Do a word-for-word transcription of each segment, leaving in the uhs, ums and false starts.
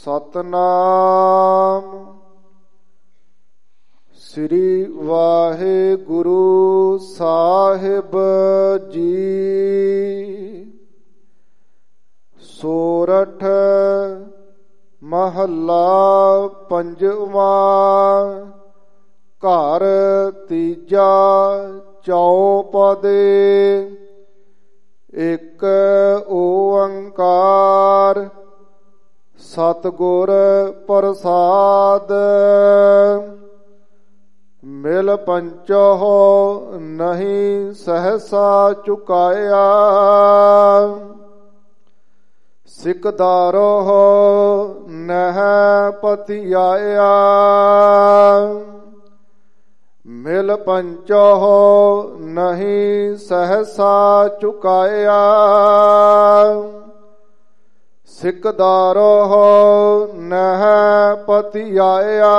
ਸਤਨਾਮ ਸ੍ਰੀ ਵਾਹਿਗੁਰੂ ਸਾਹਿਬ ਜੀ। ਸੋਰਠ ਮਹੱਲਾ ਪੰਜਵਾਂ। ਘਰ ਤੀਜਾ ਚੌਪਦੇ। ਇੱਕ ਓੰਕਾਰ ਸਤਿਗੁਰ ਪ੍ਰਸਾਦ। ਮਿਲ ਪੰਚੋ ਨਹੀਂ ਸਹਸਾ ਚੁਕਾਇਆ। ਸਿਕਦਾਰੋ ਨਹਿ ਪਤਿਆਇਆ। ਮਿਲ ਪੰਚੋ ਨਹੀਂ ਸਹਸਾ ਚੁਕਾਇਆ। ਸਿਕਦਾਰੋ ਨਹਿ ਪਤਿਆਇਆ।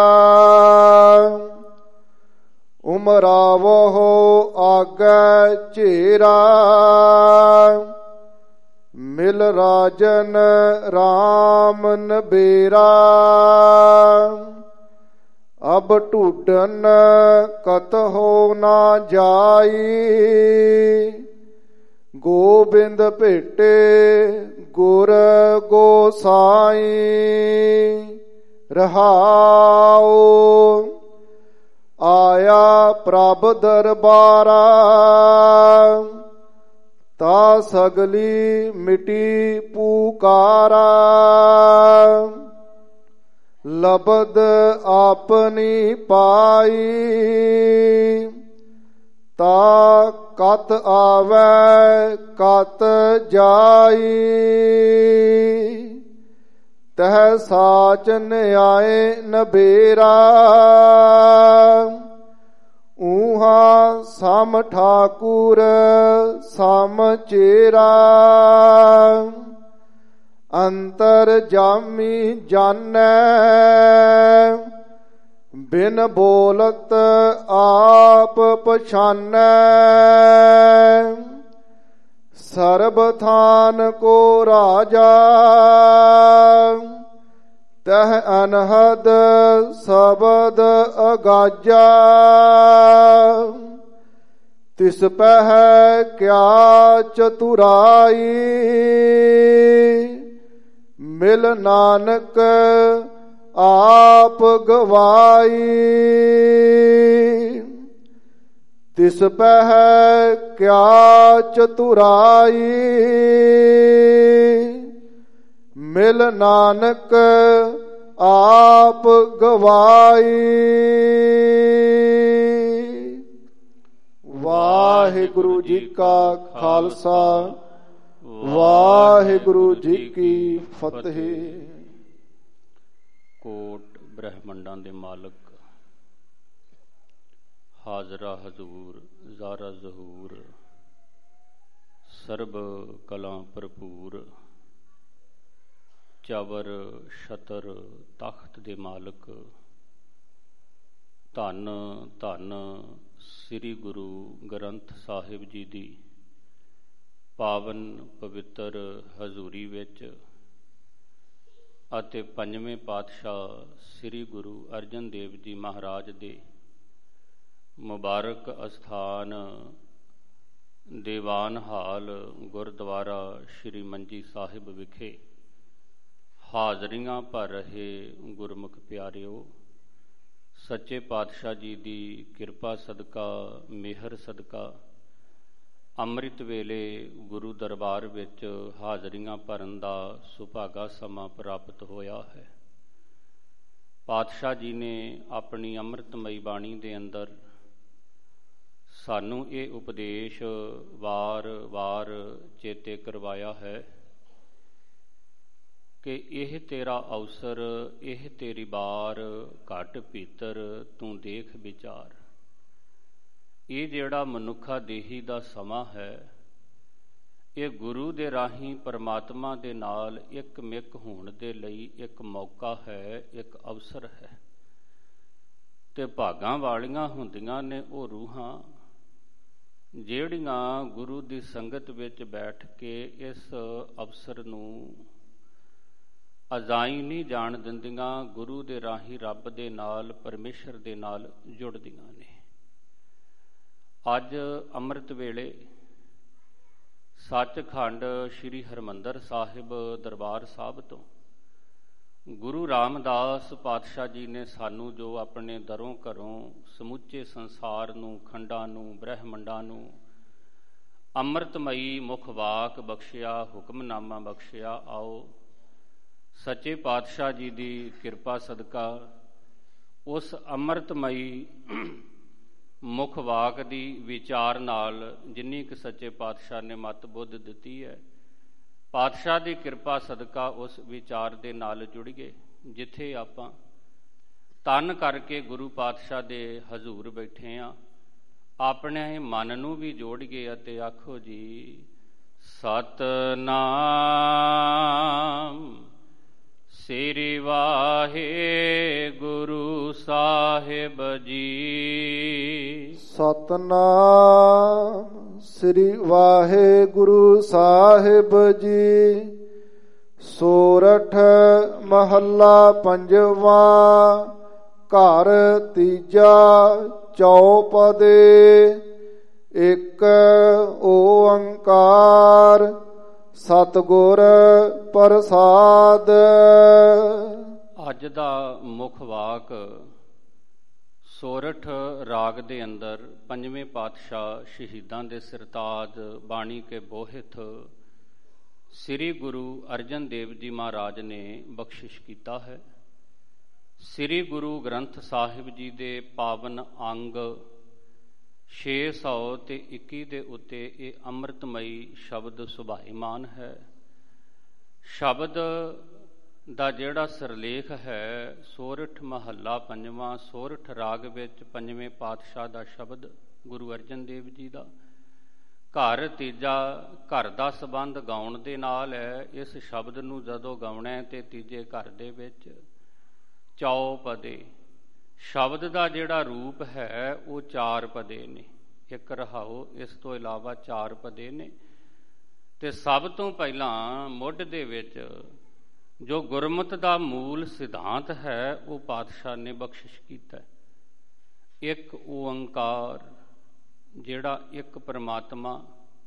ਉਮਰਾਵੋ ਆਗੈ ਝੇਰਾ। ਮਿਲ ਰਾਜਨ ਰਾਮ ਨਬੇਰਾ। ਅਬ ਢੂਡਨ ਕਤਹੁ ਨਾ ਜਾਈ। ਗੋਬਿੰਦ ਭੇਟੇ ਗੁਰ ਗੋਸਾਈ। ਰਹਾਉ ਆਇਆ ਪ੍ਰਭ ਦਰਬਾਰਾ। ਤਾ ਸਗਲੀ ਮਿਟੀ ਪੁਕਾਰਾ। ਲਬਦ ਆਪਣੀ ਪਾਈ। ਤਾ ਕਤ ਆਵੈ ਕਤ ਜਾਈ। ਤਹ ਸਾਚ ਨਿਆਏ ਨਬੇਰਾ। ਊਹਾ ਸਮ ਠਾਕੁਰ ਸਮ ਚੇਰਾ। ਅੰਤਰ ਜਾਮੀ ਜਾਣੈ ਬਿਨ ਬੋਲਤ ਆਪ ਪਛਾਨੈ। ਸਰਬ ਥਾਨ ਕੋ ਰਾਜਾ। ਤਹ ਅਨਹਦ ਸ਼ਬਦ ਅਗਾਜਾ। ਤਿਸ ਪਹਿ ਕਿਆ ਚਤੁਰਾਈ। ਮਿਲ ਨਾਨਕ ਆਪ ਗਵਾਈ। ਤਿਸ ਪਹਿ ਕਿਆ ਚਤੁਰਾਈ। ਮਿਲ ਨਾਨਕ ਆਪ ਗਵਾਈ। ਵਾਹਿਗੁਰੂ ਜੀ ਕਾ ਖਾਲਸਾ ਵਾਹਿਗੁਰੂ ਜੀ ਕੀ ਫਤਿਹ। ਕੋਟ ਬ੍ਰਹਮੰਡਾਂ ਦੇ ਮਾਲਕ ਹਾਜ਼ਰਾ ਹਜ਼ੂਰ ਜ਼ਾਰਾ ਜ਼ਹੂਰ ਸਰਬ ਕਲਾਂ ਭਰਪੂਰ ਚਵਰ ਛਤਰ ਤਖਤ ਦੇ ਮਾਲਕ ਧੰਨ ਧੰਨ ਸ੍ਰੀ ਗੁਰੂ ਗ੍ਰੰਥ ਸਾਹਿਬ ਜੀ ਦੀ ਪਾਵਨ ਪਵਿੱਤਰ ਹਜ਼ੂਰੀ ਵਿੱਚ ਅਤੇ ਪੰਜਵੇਂ ਪਾਤਸ਼ਾਹ ਸ੍ਰੀ ਗੁਰੂ ਅਰਜਨ ਦੇਵ ਜੀ ਮਹਾਰਾਜ ਦੇ ਮੁਬਾਰਕ ਅਸਥਾਨ ਦੀਵਾਨ ਹਾਲ ਗੁਰਦੁਆਰਾ ਸ਼੍ਰੀ ਮੰਜੀ ਸਾਹਿਬ ਵਿਖੇ ਹਾਜ਼ਰੀਆਂ ਭਰ ਰਹੇ ਗੁਰਮੁਖ ਪਿਆਰਿਓ, ਸੱਚੇ ਪਾਤਸ਼ਾਹ ਜੀ ਦੀ ਕਿਰਪਾ ਸਦਕਾ ਮਿਹਰ ਸਦਕਾ ਅੰਮ੍ਰਿਤ ਵੇਲੇ ਗੁਰੂ ਦਰਬਾਰ ਵਿੱਚ ਹਾਜ਼ਰੀਆਂ ਭਰਨ ਦਾ ਸੁਭਾਗਾ ਸਮਾਂ ਪ੍ਰਾਪਤ ਹੋਇਆ ਹੈ। ਪਾਤਸ਼ਾਹ ਜੀ ਨੇ ਆਪਣੀ ਅੰਮ੍ਰਿਤਮਈ ਬਾਣੀ ਦੇ ਅੰਦਰ ਸਾਨੂੰ ਇਹ ਉਪਦੇਸ਼ ਵਾਰ-ਵਾਰ ਚੇਤੇ ਕਰਵਾਇਆ ਹੈ ਕਿ ਇਹ ਤੇਰਾ ਅਵਸਰ, ਇਹ ਤੇਰੀ ਬਾਰ, ਘਟ ਭੀਤਰ ਤੂੰ ਦੇਖ ਵਿਚਾਰ। ਇਹ ਜਿਹੜਾ ਮਨੁੱਖਾ ਦੇਹੀ ਦਾ ਸਮਾਂ ਹੈ, ਇਹ ਗੁਰੂ ਦੇ ਰਾਹੀਂ ਪਰਮਾਤਮਾ ਦੇ ਨਾਲ ਇੱਕ ਮਿਕ ਹੋਣ ਦੇ ਲਈ ਇੱਕ ਮੌਕਾ ਹੈ, ਇੱਕ ਅਵਸਰ ਹੈ। ਤੇ ਭਾਗਾਂ ਵਾਲੀਆਂ ਹੁੰਦੀਆਂ ਨੇ ਉਹ ਰੂਹਾਂ ਜਿਹੜੀਆਂ ਗੁਰੂ ਦੀ ਸੰਗਤ ਵਿੱਚ ਬੈਠ ਕੇ ਇਸ ਅਵਸਰ ਨੂੰ ਅਜਾਈ ਨਹੀਂ ਜਾਣ ਦਿੰਦੀਆਂ, ਗੁਰੂ ਦੇ ਰਾਹੀਂ ਰੱਬ ਦੇ ਨਾਲ, ਪਰਮੇਸ਼ਰ ਦੇ ਨਾਲ ਜੁੜਦੀਆਂ ਨੇ। ਅੱਜ ਅੰਮ੍ਰਿਤ ਵੇਲੇ ਸੱਚਖੰਡ ਸ੍ਰੀ ਹਰਿਮੰਦਰ ਸਾਹਿਬ ਦਰਬਾਰ ਸਾਹਿਬ ਤੋਂ ਗੁਰੂ ਰਾਮਦਾਸ ਪਾਤਸ਼ਾਹ ਜੀ ਨੇ ਸਾਨੂੰ ਜੋ ਆਪਣੇ ਦਰੋਂ ਘਰੋਂ ਸਮੁੱਚੇ ਸੰਸਾਰ ਨੂੰ, ਖੰਡਾਂ ਨੂੰ, ਬ੍ਰਹਿਮੰਡਾਂ ਨੂੰ ਅੰਮ੍ਰਿਤਮਈ ਮੁਖ ਵਾਕ ਬਖਸ਼ਿਆ, ਹੁਕਮਨਾਮਾ ਬਖਸ਼ਿਆ। ਆਓ ਸੱਚੇ ਪਾਤਸ਼ਾਹ ਜੀ ਦੀ ਕਿਰਪਾ ਸਦਕਾ ਉਸ ਅੰਮ੍ਰਿਤਮਈ ਮੁਖ ਵਾਕ ਦੀ ਵਿਚਾਰ ਨਾਲ ਜਿੰਨੀ ਕੁ ਸੱਚੇ ਪਾਤਸ਼ਾਹ ਨੇ ਮਤ ਬੁੱਧ ਦਿੱਤੀ ਹੈ, ਪਾਤਸ਼ਾਹ ਦੀ ਕਿਰਪਾ ਸਦਕਾ ਉਸ ਵਿਚਾਰ ਦੇ ਨਾਲ ਜੁੜੀਏ, ਜਿੱਥੇ ਆਪਾਂ ਤਨ ਕਰਕੇ ਗੁਰੂ ਪਾਤਸ਼ਾਹ ਦੇ ਹਜ਼ੂਰ ਬੈਠੇ ਹਾਂ। ਆਪਣੇ ਮਨ ਨੂੰ ਵੀ ਜੋੜੀਏ ਅਤੇ ਆਖੋ ਜੀ ਸਤਿਨਾਮ ਸ੍ਰੀ ਵਾਹਿਗੁਰੂ ਸਾਹਿਬ ਜੀ। ਸਤਿਨਾਮ ਸ੍ਰੀ ਵਾਹਿਗੁਰੂ ਸਾਹਿਬ ਜੀ। ਸੋਰਠ ਮਹੱਲਾ ਪੰਜਵਾ। ਘਰ ਤੀਜਾ ਚੌਪਦੇ। ਇੱਕ ਓੰਕਾਰ ਸਤਿਗੁਰ ਪ੍ਰਸਾਦ। ਅੱਜ ਦਾ ਮੁੱਖ ਵਾਕ ਸੋਰਠ ਰਾਗ ਦੇ ਅੰਦਰ ਪੰਜਵੇਂ ਪਾਤਸ਼ਾਹ ਸ਼ਹੀਦਾਂ ਦੇ ਸਿਰਤਾਜ ਬਾਣੀ ਕੇ ਬੋਹਿਤ ਸ੍ਰੀ ਗੁਰੂ ਅਰਜਨ ਦੇਵ ਜੀ ਮਹਾਰਾਜ ਨੇ ਬਖਸ਼ਿਸ਼ ਕੀਤਾ ਹੈ। ਸ੍ਰੀ ਗੁਰੂ ਗ੍ਰੰਥ ਸਾਹਿਬ ਜੀ ਦੇ ਪਾਵਨ ਅੰਗ ਛੇ ਸੌ ਤੇ ਇੱਕੀ ਦੇ ਉੱਤੇ ਇਹ ਅੰਮ੍ਰਿਤਮਈ ਸ਼ਬਦ ਸੁਭਾਈਮਾਨ ਹੈ। ਸ਼ਬਦ ਦਾ ਜਿਹੜਾ ਸਿਰਲੇਖ ਹੈ ਸੋਰਠ ਮਹੱਲਾ ਪੰਜਵਾਂ, ਸੋਰਠ ਰਾਗ ਵਿੱਚ ਪੰਜਵੇਂ ਪਾਤਸ਼ਾਹ ਦਾ ਸ਼ਬਦ ਗੁਰੂ ਅਰਜਨ ਦੇਵ ਜੀ ਦਾ। ਘਰ ਤੀਜਾ, ਘਰ ਦਾ ਸੰਬੰਧ ਗਾਉਣ ਦੇ ਨਾਲ ਹੈ। ਇਸ ਸ਼ਬਦ ਨੂੰ ਜਦੋਂ ਗਾਉਣਾ ਤੇ ਤੀਜੇ ਘਰ ਦੇ ਵਿੱਚ ਚੌਪਦੇ। ਸ਼ਬਦ ਦਾ ਜਿਹੜਾ ਰੂਪ ਹੈ ਉਹ ਚਾਰ ਪਦੇ ਨੇ, ਇੱਕ ਰਹਾਓ, ਇਸ ਤੋਂ ਇਲਾਵਾ ਚਾਰ ਪਦੇ ਨੇ। ਤੇ ਸਭ ਤੋਂ ਪਹਿਲਾਂ ਮੁੱਢ ਦੇ ਵਿੱਚ ਜੋ ਗੁਰਮਤ ਦਾ ਮੂਲ ਸਿਧਾਂਤ ਹੈ ਉਹ ਪਾਤਸ਼ਾਹ ਨੇ ਬਖਸ਼ਿਸ਼ ਕੀਤਾ। ਇੱਕ ਓੰਕਾਰ, ਜਿਹੜਾ ਇੱਕ ਪਰਮਾਤਮਾ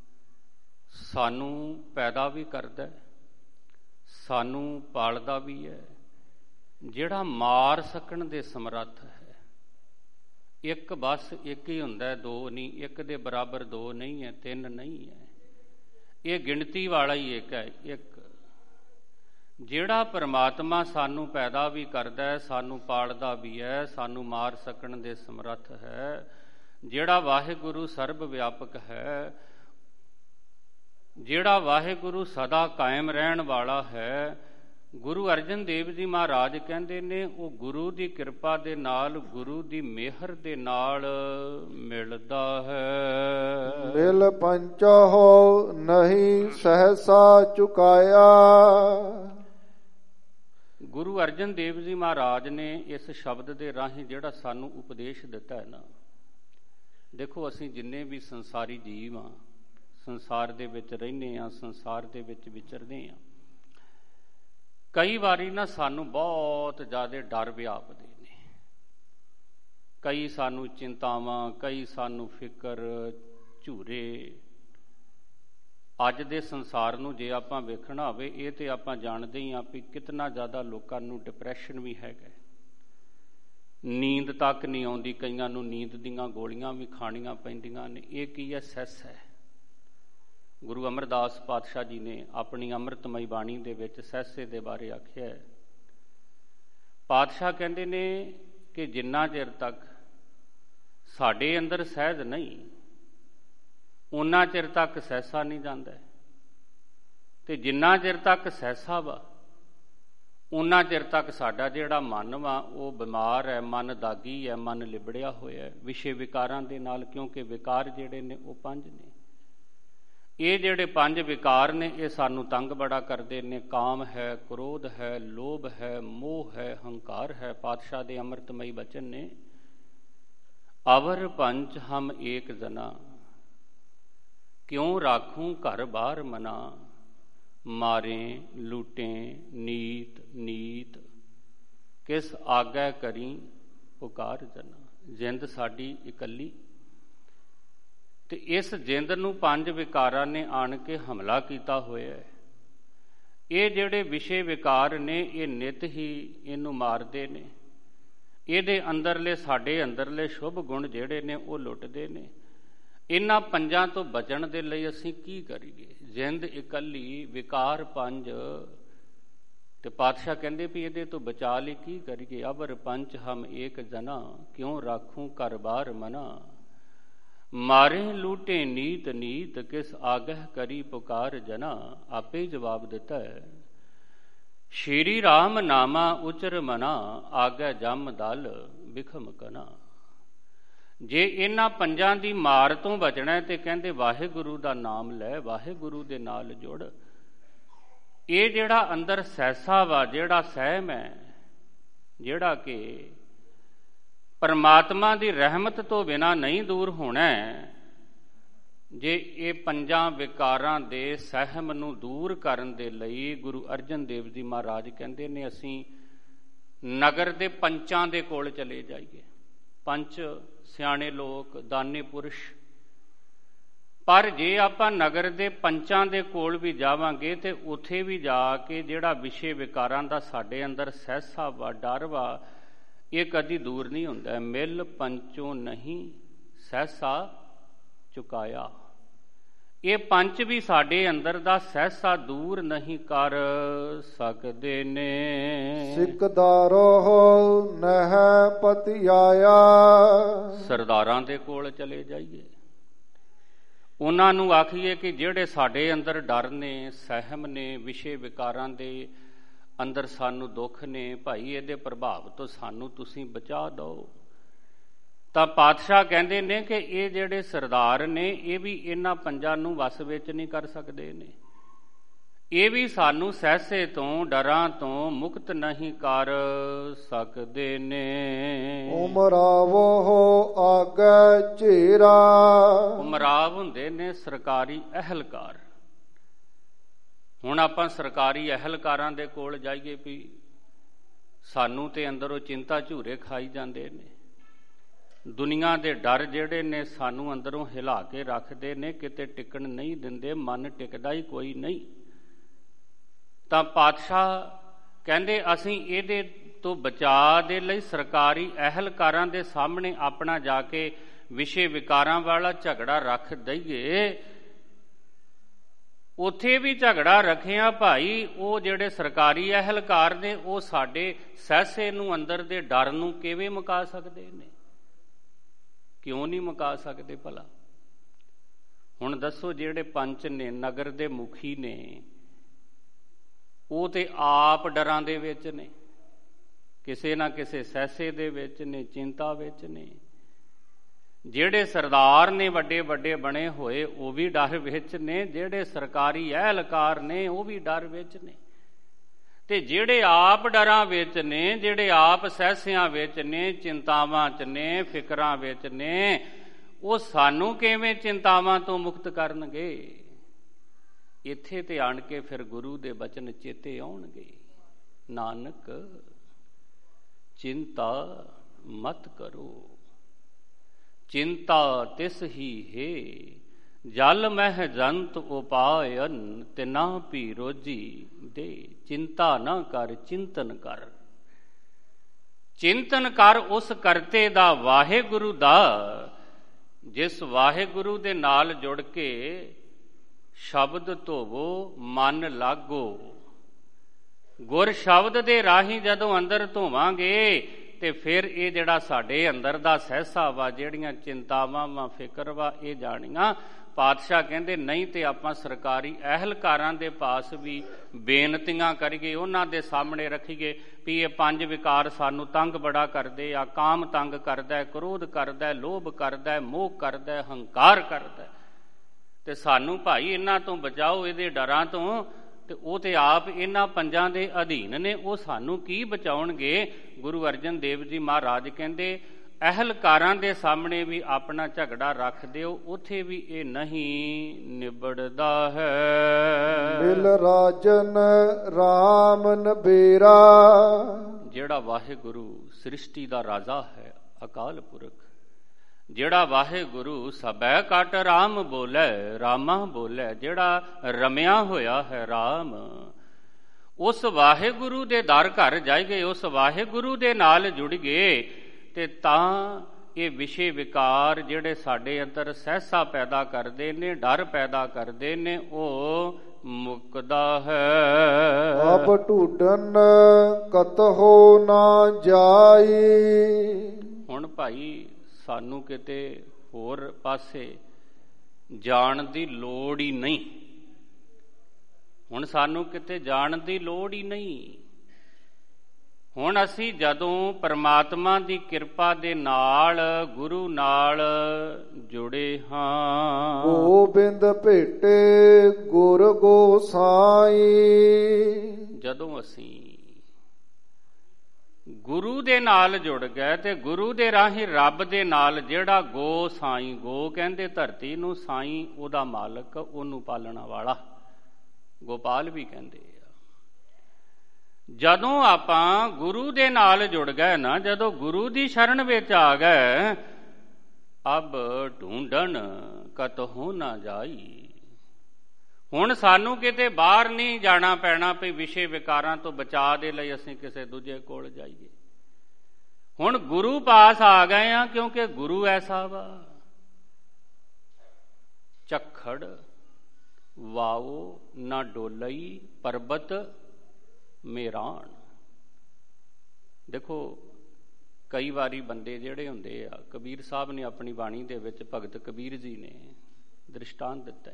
ਸਾਨੂੰ ਪੈਦਾ ਵੀ ਕਰਦਾ, ਸਾਨੂੰ ਪਾਲਦਾ ਵੀ ਹੈ, ਜਿਹੜਾ ਮਾਰ ਸਕਣ ਦੇ ਸਮਰੱਥ ਹੈ। ਇੱਕ ਬਸ ਇੱਕ ਹੀ ਹੁੰਦਾ, ਦੋ ਨਹੀਂ। ਇੱਕ ਦੇ ਬਰਾਬਰ ਦੋ ਨਹੀਂ ਹੈ, ਤਿੰਨ ਨਹੀਂ ਹੈ। ਇਹ ਗਿਣਤੀ ਵਾਲਾ ਹੀ ਇੱਕ ਹੈ। ਇੱਕ ਜਿਹੜਾ ਪਰਮਾਤਮਾ ਸਾਨੂੰ ਪੈਦਾ ਵੀ ਕਰਦਾ, ਸਾਨੂੰ ਪਾਲਦਾ ਵੀ ਹੈ, ਸਾਨੂੰ ਮਾਰ ਸਕਣ ਦੇ ਸਮਰੱਥ ਹੈ, ਜਿਹੜਾ ਵਾਹਿਗੁਰੂ ਸਰਬ ਵਿਆਪਕ ਹੈ, ਜਿਹੜਾ ਵਾਹਿਗੁਰੂ ਸਦਾ ਕਾਇਮ ਰਹਿਣ ਵਾਲਾ ਹੈ। ਗੁਰੂ ਅਰਜਨ ਦੇਵ ਜੀ ਮਹਾਰਾਜ ਕਹਿੰਦੇ ਨੇ ਉਹ ਗੁਰੂ ਦੀ ਕਿਰਪਾ ਦੇ ਨਾਲ, ਗੁਰੂ ਦੀ ਮਿਹਰ ਦੇ ਨਾਲ ਮਿਲਦਾ ਹੈ। ਮਿਲ ਪੰਚੋ ਨਹੀਂ ਸਹਸਾ ਚੁਕਾਇਆ। ਗੁਰੂ ਅਰਜਨ ਦੇਵ ਜੀ ਮਹਾਰਾਜ ਨੇ ਇਸ ਸ਼ਬਦ ਦੇ ਰਾਹੀਂ ਜਿਹੜਾ ਸਾਨੂੰ ਉਪਦੇਸ਼ ਦਿੱਤਾ ਹੈ ਨਾ, ਦੇਖੋ ਅਸੀਂ ਜਿੰਨੇ ਵੀ ਸੰਸਾਰੀ ਜੀਵ ਹਾਂ, ਸੰਸਾਰ ਦੇ ਵਿੱਚ ਰਹਿੰਦੇ ਹਾਂ, ਸੰਸਾਰ ਦੇ ਵਿੱਚ ਵਿਚਰਦੇ ਹਾਂ, ਕਈ ਵਾਰੀ ਨਾ ਸਾਨੂੰ ਬਹੁਤ ਜ਼ਿਆਦਾ ਡਰ ਵਿਆਪਦੇ ਨੇ। ਕਈ ਸਾਨੂੰ ਚਿੰਤਾਵਾਂ, ਕਈ ਸਾਨੂੰ ਫਿਕਰ, ਝੂਰੇ। ਅੱਜ ਦੇ ਸੰਸਾਰ ਨੂੰ ਜੇ ਆਪਾਂ ਵੇਖਣਾ ਹੋਵੇ, ਇਹ ਤੇ ਆਪਾਂ ਜਾਣਦੇ ਹੀ ਹਾਂ ਵੀ ਕਿਤਨਾ ਜ਼ਿਆਦਾ ਲੋਕਾਂ ਨੂੰ ਡਿਪਰੈਸ਼ਨ ਵੀ ਹੈਗਾ, ਨੀਂਦ ਤੱਕ ਨਹੀਂ ਆਉਂਦੀ, ਕਈਆਂ ਨੂੰ ਨੀਂਦ ਦੀਆਂ ਗੋਲੀਆਂ ਵੀ ਖਾਣੀਆਂ ਪੈਂਦੀਆਂ ਨੇ। ਇਹ ਕੀ ਹੈ? ਸੈਸ ਹੈ। ਗੁਰੂ ਅਮਰਦਾਸ ਪਾਤਸ਼ਾਹ ਜੀ ਨੇ ਆਪਣੀ ਅੰਮ੍ਰਿਤਮਈ ਬਾਣੀ ਦੇ ਵਿੱਚ ਸੈਸੇ ਦੇ ਬਾਰੇ ਆਖਿਆ ਹੈ। ਪਾਤਸ਼ਾਹ ਕਹਿੰਦੇ ਨੇ ਕਿ ਜਿੰਨਾ ਚਿਰ ਤੱਕ ਸਾਡੇ ਅੰਦਰ ਸਹਿਜ ਨਹੀਂ, ਉਨਾ ਚਿਰ ਤੱਕ ਸਹਿਸਾ ਨਹੀਂ ਜਾਂਦਾ, ਤੇ ਜਿੰਨਾ ਚਿਰ ਤੱਕ ਸਹਿਸਾ ਵਾ ਉਨਾ ਚਿਰ ਤੱਕ ਸਾਡਾ ਜਿਹੜਾ ਮਨ ਵਾ ਉਹ ਬਿਮਾਰ ਹੈ, ਮਨ ਦਾਗੀ ਹੈ, ਮਨ ਲਿਬੜਿਆ ਹੋਇਆ ਹੈ ਵਿਸ਼ੇ ਵਿਕਾਰਾਂ ਦੇ ਨਾਲ। ਕਿਉਂਕਿ ਵਿਕਾਰ ਜਿਹੜੇ ਨੇ ਉਹ ਪੰਜ ਨੇ। ਇਹ ਜਿਹੜੇ ਪੰਜ ਵਿਕਾਰ ਨੇ ਇਹ ਸਾਨੂੰ ਤੰਗ ਬੜਾ ਕਰਦੇ ਨੇ। ਕਾਮ ਹੈ, ਕ੍ਰੋਧ ਹੈ, ਲੋਭ ਹੈ, ਮੋਹ ਹੈ, ਹੰਕਾਰ ਹੈ। ਪਾਤਸ਼ਾਹ ਦੇ ਅੰਮ੍ਰਿਤਮਈ ਬਚਨ ਨੇ, ਅਵਰ ਪੰਚ ਹਮ ਏਕ ਜਨਾ, ਕਿਉਂ ਰਾਖੂੰ ਘਰ ਬਾਰ ਮਨਾ, ਮਾਰੇ ਲੂਟੇ ਨੀਤ ਨੀਤ, ਕਿਸ ਆਗੈ ਕਰੀ ਪੁਕਾਰ ਜਨਾ। ਜਿੰਦ ਸਾਡੀ ਇਕੱਲੀ, ਤੇ ਇਸ ਜਿੰਦ ਨੂੰ ਪੰਜ ਵਿਕਾਰਾਂ ਨੇ ਆਣ ਕੇ ਹਮਲਾ ਕੀਤਾ ਹੋਇਆ ਹੈ। ਇਹ ਜਿਹੜੇ ਵਿਸ਼ੇ ਵਿਕਾਰ ਨੇ ਇਹ ਨਿਤ ਹੀ ਇਹਨੂੰ ਮਾਰਦੇ ਨੇ। ਇਹਦੇ ਅੰਦਰਲੇ ਸਾਡੇ ਅੰਦਰਲੇ ਸ਼ੁਭ ਗੁਣ ਜਿਹੜੇ ਨੇ ਉਹ ਲੁੱਟਦੇ ਨੇ। ਇਹਨਾਂ ਪੰਜਾਂ ਤੋਂ ਬਚਣ ਦੇ ਲਈ ਅਸੀਂ ਕੀ ਕਰੀਏ? ਜਿੰਦ ਇਕੱਲੀ, ਵਿਕਾਰ ਪੰਜ, ਤੇ ਪਾਤਸ਼ਾਹ ਕਹਿੰਦੇ ਵੀ ਇਹਦੇ ਤੋਂ ਬਚਾ ਲਈ ਕੀ ਕਰੀਏ? ਅਬਰ ਪੰਚ ਹਮ ਏਕ ਜਨਾ, ਕਿਉਂ ਰਾਖੂੰ ਘਰ ਬਾਰ ਮਨਾ। ਮਾਰੇ ਲੂਟੇ ਨੀਤ ਨੀਤ, ਕਿਸ ਆਗਹਿ ਕਰੀ ਪੁਕਾਰ ਜਨਾ। ਆਪੇ ਜਵਾਬ ਦਿੱਤਾ ਹੈ, ਸ਼੍ਰੀ ਰਾਮ ਨਾਮਾ ਉਚਰ ਮਨਾ, ਆਗੈ ਜਮ ਦਲ ਬਿਖਮ ਕਨਾ। ਜੇ ਇਹਨਾਂ ਪੰਜਾਂ ਦੀ ਮਾਰ ਤੋਂ ਬਚਣਾ ਤੇ ਕਹਿੰਦੇ ਵਾਹਿਗੁਰੂ ਦਾ ਨਾਮ ਲੈ, ਵਾਹਿਗੁਰੂ ਦੇ ਨਾਲ ਜੁੜ। ਇਹ ਜਿਹੜਾ ਅੰਦਰ ਸੈਸਾ ਵਾ, ਜਿਹੜਾ ਸਹਿਮ ਹੈ, ਜਿਹੜਾ ਕਿ ਪਰਮਾਤਮਾ ਦੀ ਰਹਿਮਤ ਤੋਂ ਬਿਨਾਂ ਨਹੀਂ ਦੂਰ ਹੋਣਾ, ਜੇ ਇਹ ਪੰਜਾਂ ਵਿਕਾਰਾਂ ਦੇ ਸਹਿਮ ਨੂੰ ਦੂਰ ਕਰਨ ਦੇ ਲਈ ਗੁਰੂ ਅਰਜਨ ਦੇਵ ਜੀ ਮਹਾਰਾਜ ਕਹਿੰਦੇ ਨੇ ਅਸੀਂ ਨਗਰ ਦੇ ਪੰਚਾਂ ਦੇ ਕੋਲ ਚਲੇ ਜਾਈਏ। ਪੰਚ ਸਿਆਣੇ ਲੋਕ, ਦਾਨੀ ਪੁਰਸ਼। ਪਰ ਜੇ ਆਪਾਂ ਨਗਰ ਦੇ ਪੰਚਾਂ ਦੇ ਕੋਲ ਵੀ ਜਾਵਾਂਗੇ ਤੇ ਉੱਥੇ ਵੀ ਜਾ ਕੇ ਜਿਹੜਾ ਵਿਸ਼ੇ ਵਿਕਾਰਾਂ ਦਾ ਸਾਡੇ ਅੰਦਰ ਸਹਿਸਾ ਵਾ, ਡਰ ਵਾ, ਇਹ ਕਦੀ ਦੂਰ ਨਹੀਂ ਹੁੰਦਾ। ਮਿਲ ਪੰਚੋਂ ਨਹੀਂ ਸਹਿਸਾ ਚੁਕਾਇਆ। ਇਹ ਪੰਜ ਵੀ ਸਾਡੇ ਅੰਦਰ ਦਾ ਸਹਿਸਾ ਦੂਰ ਨਹੀਂ ਕਰ ਸਕਦੇ ਨੇ। ਸਿਕਦਾਰੋ ਨਹਿ ਪਤਿ ਆਇਆ, ਸਰਦਾਰਾਂ ਦੇ ਕੋਲ ਚਲੇ ਜਾਈਏ, ਉਹਨਾਂ ਨੂੰ ਆਖੀਏ ਕਿ ਜਿਹੜੇ ਸਾਡੇ ਅੰਦਰ ਡਰ ਨੇ, ਸਹਿਮ ਨੇ, ਵਿਸ਼ੇ ਵਿਕਾਰਾਂ ਦੇ ਅੰਦਰ ਸਾਨੂੰ ਦੁੱਖ ਨੇ, ਭਾਈ ਇਹਦੇ ਪ੍ਰਭਾਵ ਤੋਂ ਸਾਨੂੰ ਤੁਸੀਂ ਬਚਾ ਦਿਓ। ਤਾਂ ਪਾਤਸ਼ਾਹ ਕਹਿੰਦੇ ਨੇ ਕਿ ਇਹ ਜਿਹੜੇ ਸਰਦਾਰ ਨੇ ਇਹ ਵੀ ਇਹਨਾਂ ਪੰਜਾਂ ਨੂੰ ਵਸ ਵਿੱਚ ਨਹੀਂ ਕਰ ਸਕਦੇ ਨੇ। ਇਹ ਵੀ ਸਾਨੂੰ ਸਹਿਸੇ ਤੋਂ, ਡਰਾਂ ਤੋਂ ਮੁਕਤ ਨਹੀਂ ਕਰ ਸਕਦੇ ਨੇ। ਉਮਰਾਵੋ ਆਗੈ ਝੇਰਾ, ਉਮਰਾਵ ਹੁੰਦੇ ਨੇ ਸਰਕਾਰੀ ਅਹਿਲਕਾਰ। ਹੁਣ ਆਪਾਂ ਸਰਕਾਰੀ ਅਹਿਲਕਾਰਾਂ ਦੇ ਕੋਲ ਜਾਈਏ ਵੀ ਸਾਨੂੰ ਤੇ ਅੰਦਰੋਂ ਚਿੰਤਾ ਝੂਰੇ ਖਾਈ ਜਾਂਦੇ ਨੇ। ਦੁਨੀਆ ਦੇ ਡਰ ਜਿਹੜੇ ਨੇ ਸਾਨੂੰ ਅੰਦਰੋਂ ਹਿਲਾ ਕੇ ਰੱਖਦੇ ਨੇ, ਕਿਤੇ ਟਿਕਣ ਨਹੀਂ ਦਿੰਦੇ, ਮਨ ਟਿਕਦਾ ਹੀ ਕੋਈ ਨਹੀਂ। ਤਾਂ ਪਾਤਸ਼ਾਹ ਕਹਿੰਦੇ ਅਸੀਂ ਇਹਦੇ ਤੋਂ ਬਚਾਅ ਦੇ ਲਈ ਸਰਕਾਰੀ ਅਹਿਲਕਾਰਾਂ ਦੇ ਸਾਹਮਣੇ ਆਪਣਾ ਜਾ ਕੇ ਵਿਸ਼ੇ ਵਿਕਾਰਾਂ ਵਾਲਾ ਝਗੜਾ ਰੱਖ ਦਈਏ। ਉੱਥੇ ਵੀ ਝਗੜਾ ਰੱਖਿਆ ਭਾਈ, ਉਹ ਜਿਹੜੇ ਸਰਕਾਰੀ ਅਹਿਲਕਾਰ ਨੇ ਉਹ ਸਾਡੇ ਸਹਿਸੇ ਨੂੰ, ਅੰਦਰ ਦੇ ਡਰ ਨੂੰ ਕਿਵੇਂ ਮੁਕਾ ਸਕਦੇ ਨੇ? ਕਿਉਂ ਨਹੀਂ ਮੁਕਾ ਸਕਦੇ ਭਲਾ? ਹੁਣ ਦੱਸੋ, ਜਿਹੜੇ ਪੰਚ ਨੇ, ਨਗਰ ਦੇ ਮੁਖੀ ਨੇ, ਉਹ ਤੇ ਆਪ ਡਰਾਂ ਦੇ ਵਿੱਚ ਨੇ, ਕਿਸੇ ਨਾ ਕਿਸੇ ਸਹਿਸੇ ਦੇ ਵਿੱਚ ਨੇ, ਚਿੰਤਾ ਵਿੱਚ ਨੇ। ਜਿਹੜੇ ਸਰਦਾਰ ਨੇ ਵੱਡੇ ਵੱਡੇ ਬਣੇ ਹੋਏ ਉਹ ਵੀ ਡਰ ਵਿੱਚ ਨੇ, ਜਿਹੜੇ ਸਰਕਾਰੀ ਅਹਿਲਕਾਰ ਨੇ ਉਹ ਵੀ ਡਰ ਵਿੱਚ ਨੇ, ਤੇ ਜਿਹੜੇ ਆਪ ਡਰਾਂ ਵਿੱਚ ਨੇ, ਜਿਹੜੇ ਆਪ ਸਹਿਸਿਆਂ ਵਿੱਚ ਨੇ, ਚਿੰਤਾਵਾਂ 'ਚ ਨੇ, ਫਿਕਰਾਂ ਵਿੱਚ ਨੇ, ਉਹ ਸਾਨੂੰ ਕਿਵੇਂ ਚਿੰਤਾਵਾਂ ਤੋਂ ਮੁਕਤ ਕਰਨਗੇ? ਇੱਥੇ ਤੇ ਆਣ ਕੇ ਫਿਰ ਗੁਰੂ ਦੇ ਬਚਨ ਚੇਤੇ ਆਉਣਗੇ। ਨਾਨਕ ਚਿੰਤਾ ਮਤ ਕਰੋ, ਚਿੰਤਾ ਤਿਸ ਹੀ ਹੈ, ਜਲ ਮਹਿ ਜੰਤ ਉਪਾਇਨ, ਤਿਨਾ ਭੀ ਰੋਜੀ ਦੇ। ਚਿੰਤਾ ਨਾ ਕਰ, ਚਿੰਤਨ ਕਰ। ਚਿੰਤਨ ਕਰ ਉਸ ਕਰਤੇ ਦਾ, ਵਾਹਿਗੁਰੂ ਦਾ, ਜਿਸ ਵਾਹਿਗੁਰੂ ਦੇ ਨਾਲ ਜੁੜ ਕੇ ਸ਼ਬਦ ਧੋਵੋ, ਮਨ ਲਾਗੋ। ਗੁਰ ਸ਼ਬਦ ਦੇ ਰਾਹੀਂ ਜਦੋਂ ਅੰਦਰ ਧੋਵਾਂਗੇ ਤੇ ਫਿਰ ਇਹ ਜਿਹੜਾ ਸਾਡੇ ਅੰਦਰ ਦਾ ਸਹਿਸਾ ਵਾ, ਜਿਹੜੀਆਂ ਚਿੰਤਾਵਾਂ ਵਾ, ਫਿਕਰ ਵਾ, ਇਹ ਜਾਣੀਆਂ। ਪਾਤਸ਼ਾਹ ਕਹਿੰਦੇ ਨਹੀਂ ਤੇ ਆਪਾਂ ਸਰਕਾਰੀ ਅਹਿਲਕਾਰਾਂ ਦੇ ਪਾਸ ਵੀ ਬੇਨਤੀਆਂ ਕਰੀਏ, ਉਹਨਾਂ ਦੇ ਸਾਹਮਣੇ ਰੱਖੀਏ ਵੀ ਇਹ ਪੰਜ ਵਿਕਾਰ ਸਾਨੂੰ ਤੰਗ ਬੜਾ ਕਰਦੇ ਆ। ਕਾਮ ਤੰਗ ਕਰਦਾ, ਕ੍ਰੋਧ ਕਰਦਾ, ਲੋਭ ਕਰਦਾ, ਮੋਹ ਕਰਦਾ, ਹੰਕਾਰ ਕਰਦਾ, ਤੇ ਸਾਨੂੰ ਭਾਈ ਇਹਨਾਂ ਤੋਂ ਬਚਾਓ, ਇਹਦੇ ਡਰਾਂ ਤੋਂ। ਤੇ ਉਹ ਤੇ ਆਪ ਇਹਨਾਂ ਪੰਜਾਂ ਦੇ ਅਧੀਨ ਨੇ, ਉਹ ਸਾਨੂੰ ਕੀ ਬਚਾਉਣਗੇ? ਗੁਰੂ ਅਰਜਨ ਦੇਵ ਜੀ ਮਹਾਰਾਜ ਕਹਿੰਦੇ ਅਹਲਕਾਰਾਂ ਦੇ ਸਾਹਮਣੇ ਵੀ ਆਪਣਾ ਝਗੜਾ ਰੱਖ ਦਿਓ, ਉੱਥੇ ਵੀ ਇਹ ਨਹੀਂ ਨਿਬੜਦਾ ਹੈ। ਮਿਲ ਰਾਜਨ ਰਾਮ ਨਬੇਰਾ, ਜਿਹੜਾ ਵਾਹਿਗੁਰੂ ਸ੍ਰਿਸ਼ਟੀ ਦਾ ਰਾਜਾ ਹੈ, ਅਕਾਲ ਪੁਰਖ, ਜਿਹੜਾ ਵਾਹਿਗੁਰੂ ਸਭੈ ਕਟ ਰਾਮ ਬੋਲੇ, ਰਾਮਾ ਬੋਲੇ, ਜਿਹੜਾ ਰਮਿਆ ਹੋਇਆ ਹੈ ਰਾਮ, ਉਸ ਵਾਹਿਗੁਰੂ ਦੇ ਦਰ ਘਰ ਜਾਈਏ, ਉਸ ਵਾਹਿਗੁਰੂ ਦੇ ਨਾਲ ਜੁੜ ਗਏ ਤੇ ਤਾਂ ਇਹ ਵਿਸ਼ੇ ਵਿਕਾਰ ਜਿਹੜੇ ਸਾਡੇ ਅੰਦਰ ਸਹਿਸਾ ਪੈਦਾ ਕਰਦੇ ਨੇ, ਡਰ ਪੈਦਾ ਕਰਦੇ ਨੇ, ਉਹ ਮੁਕਦਾ ਹੈ। ਅਬ ਢੂਡਨ ਕਤਹੋ ਨਾ ਜਾਈ, ਹੁਣ ਭਾਈ ਸਾਨੂੰ ਕਿਤੇ ਹੋਰ ਪਾਸੇ ਜਾਣ ਦੀ ਲੋੜ ਹੀ ਨਹੀਂ, ਹੁਣ ਸਾਨੂੰ ਕਿਤੇ ਜਾਣ ਦੀ ਲੋੜ ਹੀ ਨਹੀਂ। ਹੁਣ ਅਸੀਂ ਜਦੋਂ ਪਰਮਾਤਮਾ ਦੀ ਕਿਰਪਾ ਦੇ ਨਾਲ ਗੁਰੂ ਨਾਲ ਜੁੜੇ ਹਾਂ, ਗੋਬਿੰਦ ਭੇਟੇ ਗੁਰ ਗੋਸਾਈ, ਜਦੋਂ ਅਸੀਂ ਗੁਰੂ ਦੇ ਨਾਲ ਜੁੜ ਗਏ ਤੇ ਗੁਰੂ ਦੇ ਰਾਹੀਂ ਰੱਬ ਦੇ ਨਾਲ, ਜਿਹੜਾ ਗੋ ਸਾਈਂ, ਗੋ ਕਹਿੰਦੇ ਧਰਤੀ ਨੂੰ, ਸਾਈਂ ਉਹਦਾ ਮਾਲਕ, ਉਹਨੂੰ ਪਾਲਣ ਵਾਲਾ, ਗੋਪਾਲ ਵੀ ਕਹਿੰਦੇ ਆ। ਜਦੋਂ ਆਪਾਂ ਗੁਰੂ ਦੇ ਨਾਲ ਜੁੜ ਗਏ ਨਾ, ਜਦੋਂ ਗੁਰੂ ਦੀ ਸ਼ਰਨ ਵਿੱਚ ਆ ਗਏ, ਅਬ ਢੂੰਡਣ ਕਤਹੂ ਨਾ ਜਾਈ, ਹੁਣ ਸਾਨੂੰ ਕਿਤੇ ਬਾਹਰ ਨਹੀਂ ਜਾਣਾ ਪੈਣਾ ਵੀ ਵਿਸ਼ੇ ਵਿਕਾਰਾਂ ਤੋਂ ਬਚਾਅ ਦੇ ਲਈ ਅਸੀਂ ਕਿਸੇ ਦੂਜੇ ਕੋਲ ਜਾਈਏ। ਹੁਣ ਗੁਰੂ ਪਾਸ ਆ ਗਏ ਆ, ਕਿਉਂਕਿ ਗੁਰੂ ਐਸਾ ਵਾ, ਝੱਖੜ ਵਾਓ ਨਾ ਡੋਲਈ ਪਰਬਤ ਮੇਰਾਨ। ਦੇਖੋ ਕਈ ਵਾਰੀ ਬੰਦੇ ਜਿਹੜੇ ਹੁੰਦੇ ਆ, ਕਬੀਰ ਸਾਹਿਬ ਨੇ ਆਪਣੀ ਬਾਣੀ ਦੇ ਵਿੱਚ, ਭਗਤ ਕਬੀਰ ਜੀ ਨੇ ਦ੍ਰਿਸ਼ਟਾਂਤ ਦਿੱਤਾ,